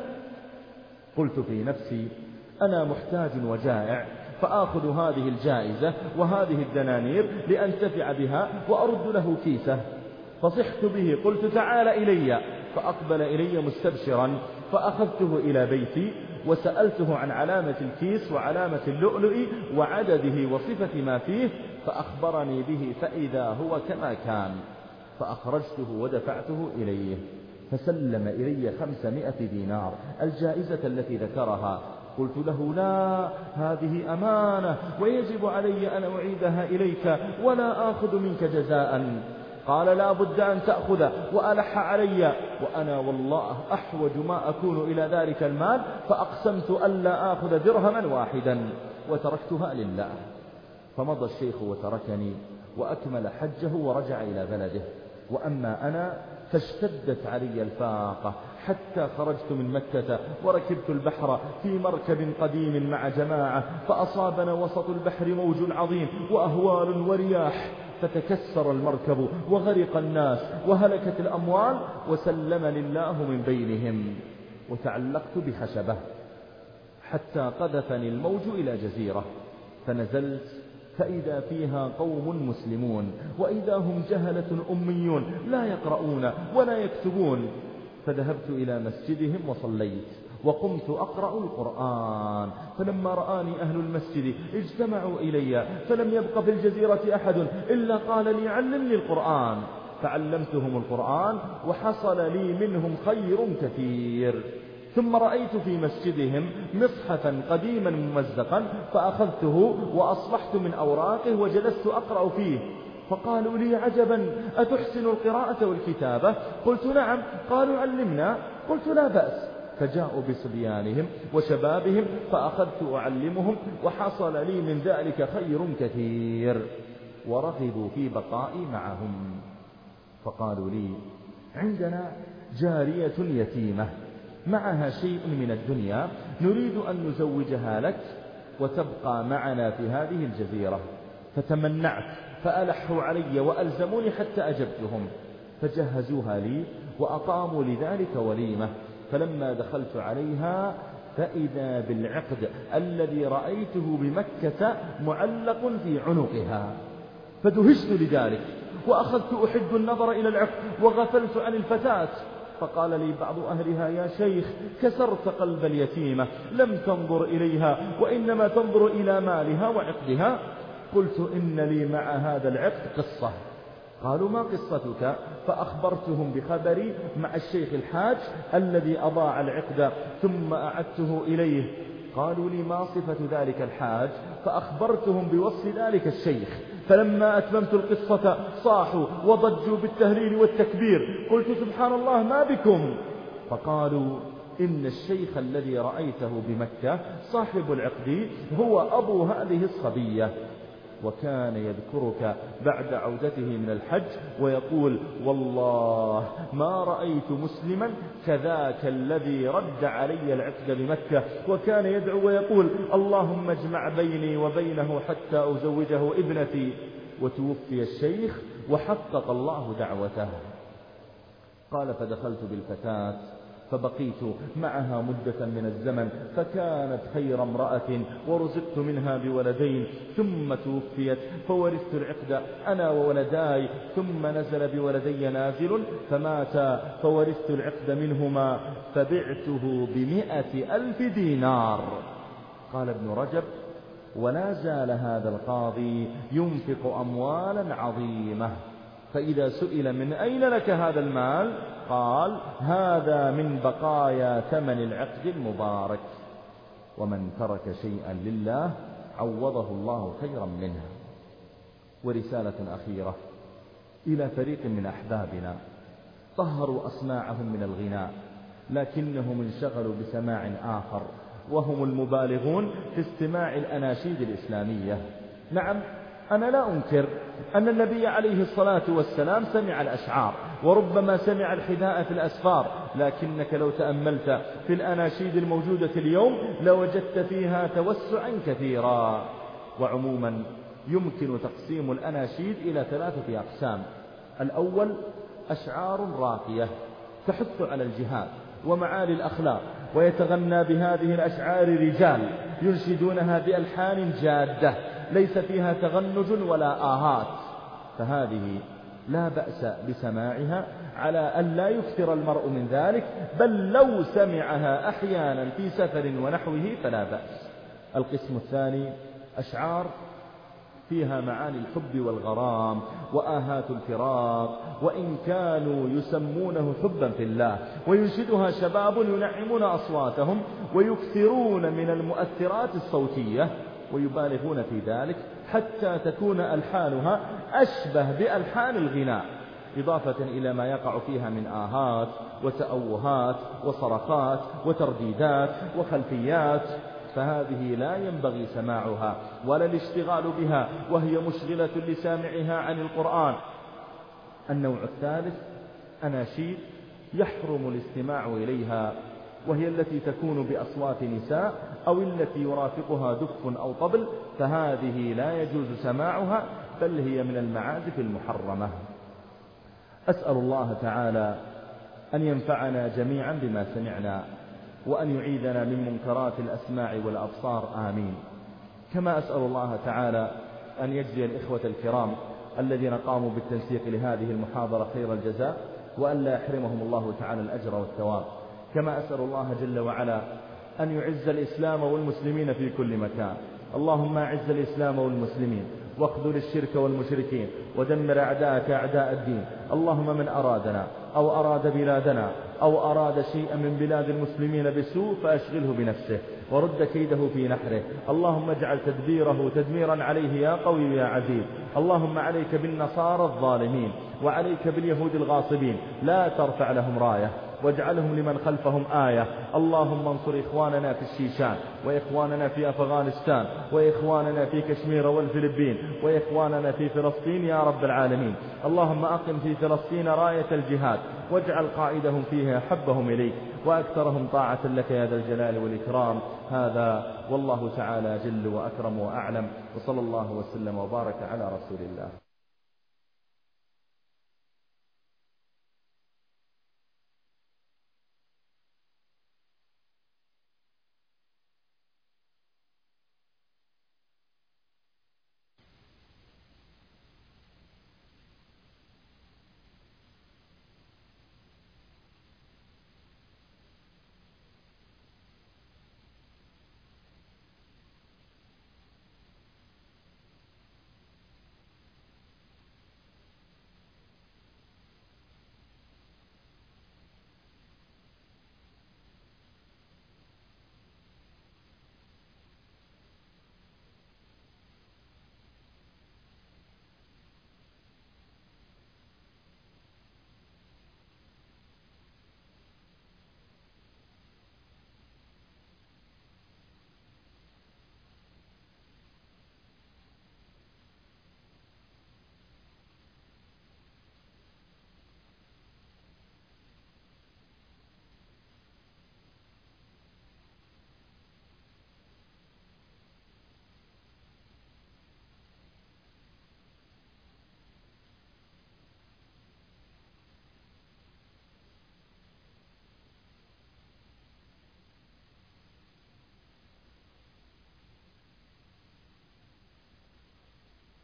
قلت في نفسي: أنا محتاج وجائع، فآخذ هذه الجائزة وهذه الدنانير لأنتفع بها وأرد له كيسه. فصحت به، قلت: تعال إلي، فأقبل إلي مستبشرا، فأخذته إلى بيتي وسألته عن علامة الكيس وعلامة اللؤلؤ وعدده وصفة ما فيه، فأخبرني به، فإذا هو كما كان، فأخرجته ودفعته إليه، فسلم إلي خمسمائة دينار الجائزة التي ذكرها. قلت له: لا، هذه أمانة ويجب علي أن أعيدها إليك ولا آخذ منك جزاء. قال: لا بد أن تأخذ، وألح علي، وأنا والله أحوج ما أكون إلى ذلك المال، فأقسمت ألا آخذ درهما واحدا وتركتها لله. فمضى الشيخ وتركني وأكمل حجه ورجع إلى بلده، وأما أنا فاشتدت علي الفاقة حتى خرجت من مكة وركبت البحر في مركب قديم مع جماعة، فأصابنا وسط البحر موج عظيم وأهوال ورياح، فتكسر المركب وغرق الناس وهلكت الأموال، وسلمني الله من بينهم، وتعلقت بخشبة حتى قذفني الموج إلى جزيرة، فنزلت فإذا فيها قوم مسلمون، وإذا هم جهلة أميون لا يقرؤون ولا يكتبون، فذهبت إلى مسجدهم وصليت، وقمت أقرأ القرآن، فلما رآني أهل المسجد اجتمعوا إلي، فلم يبق في الجزيرة أحد إلا قال لي: علمني القرآن، فعلمتهم القرآن، وحصل لي منهم خير كثير. ثم رأيت في مسجدهم مصحفا قديما ممزقا، فأخذته وأصلحت من أوراقه وجلست أقرأ فيه، فقالوا لي: عجبا، أتحسن القراءة والكتابة؟ قلت: نعم. قالوا: علمنا. قلت: لا بأس. فجاءوا بصبيانهم وشبابهم، فأخذت أعلمهم، وحصل لي من ذلك خير كثير، ورغبوا في بقائي معهم. فقالوا لي: عندنا جارية يتيمة معها شيء من الدنيا، نريد أن نزوجها لك وتبقى معنا في هذه الجزيرة. فتمنعت فألحوا علي وألزموني حتى أجبتهم، فجهزوها لي وأقاموا لذلك وليمة. فلما دخلت عليها فإذا بالعقد الذي رأيته بمكة معلق في عنقها، فدهشت لذلك وأخذت أحد النظر إلى العقد وغفلت عن الفتاة. فقال لي بعض أهلها: يا شيخ، كسرت قلب اليتيمة، لم تنظر إليها وإنما تنظر إلى مالها وعقدها. قلت: إن لي مع هذا العقد قصة. قالوا: ما قصتك؟ فأخبرتهم بخبري مع الشيخ الحاج الذي أضاع العقد ثم أعدته إليه. قالوا لي: ما صفة ذلك الحاج؟ فأخبرتهم بوصف ذلك الشيخ. فلما أتممت القصة صاحوا وضجوا بالتهليل والتكبير. قلت: سبحان الله، ما بكم؟ فقالوا: إن الشيخ الذي رأيته بمكة صاحب العقد هو أبو هذه الصبية، وكان يذكرك بعد عودته من الحج ويقول: والله ما رأيت مسلما كذاك الذي رد علي العقد بمكة. وكان يدعو ويقول: اللهم اجمع بيني وبينه حتى أزوجه ابنتي. وتوفي الشيخ وحقق الله دعوته. قال: فدخلت بالفتاة فبقيت معها مدة من الزمن، فكانت خير امرأة ورزقت منها بولدين. ثم توفيت فورثت العقد أنا وولداي، ثم نزل بولدي نازل فماتا فورثت العقد منهما، فبعته بمئة ألف دينار. قال ابن رجب: ولا زال هذا القاضي ينفق أموالا عظيمة، فإذا سئل: من أين لك هذا المال؟ قال: هذا من بقايا ثمن العقد المبارك. ومن ترك شيئا لله عوضه الله خيرا منه. ورسالة أخيرة إلى فريق من أحبابنا طهروا أسماعهم من الغناء، لكنهم انشغلوا بسماع آخر، وهم المبالغون في استماع الأناشيد الإسلامية. نعم، أنا لا أنكر أن النبي عليه الصلاة والسلام سمع الأشعار، وربما سمع الحذاء في الأسفار، لكنك لو تأملت في الأناشيد الموجودة اليوم لوجدت فيها توسعا كثيرا. وعموما يمكن تقسيم الأناشيد إلى ثلاثة أقسام. الأول: أشعار راقية تحث على الجهاد ومعالي الأخلاق، ويتغنى بهذه الأشعار رجال ينشدونها بألحان جادة ليس فيها تغنج ولا آهات، فهذه لا بأس بسماعها على أن لا يكثر المرء من ذلك، بل لو سمعها أحيانا في سفر ونحوه فلا بأس. القسم الثاني: أشعار فيها معاني الحب والغرام وآهات الفراق، وإن كانوا يسمونه حبا في الله، وينشدها شباب ينعمون أصواتهم ويكثرون من المؤثرات الصوتية ويبالغون في ذلك حتى تكون ألحانها أشبه بألحان الغناء، إضافة إلى ما يقع فيها من آهات وتأوهات وصرخات وترديدات وخلفيات، فهذه لا ينبغي سماعها ولا الاشتغال بها، وهي مشغلة لسامعها عن القرآن. النوع الثالث: أناشيد يحرم الاستماع إليها، وهي التي تكون بأصوات نساء أو التي يرافقها دف أو طبل، فهذه لا يجوز سماعها، بل هي من المعازف المحرمة. أسأل الله تعالى أن ينفعنا جميعا بما سمعنا، وأن يعيذنا من منكرات الأسماع والأبصار، آمين. كما أسأل الله تعالى أن يجزي الإخوة الكرام الذين قاموا بالتنسيق لهذه المحاضرة خير الجزاء، وأن لا يحرمهم الله تعالى الأجر والثواب. كما أسأل الله جل وعلا أن يعز الإسلام والمسلمين في كل مكان. اللهم أعز الإسلام والمسلمين، واخذل الشرك والمشركين، ودمر أعداءك أعداء الدين. اللهم من أرادنا أو أراد بلادنا أو أراد شيئا من بلاد المسلمين بسوء فأشغله بنفسه ورد كيده في نحره. اللهم اجعل تدبيره تدميرا عليه يا قوي يا عزيز. اللهم عليك بالنصارى الظالمين، وعليك باليهود الغاصبين، لا ترفع لهم راية، واجعلهم لمن خلفهم آية. اللهم انصر إخواننا في الشيشان، وإخواننا في أفغانستان، وإخواننا في كشمير والفلبين، وإخواننا في فلسطين يا رب العالمين. اللهم أقم في فلسطين راية الجهاد، واجعل قائدهم فيها حبهم إليك وأكثرهم طاعة لك يا ذا الجلال والإكرام. هذا والله تعالى جل وأكرم وأعلم، وصلى الله وسلم وبارك على رسول الله.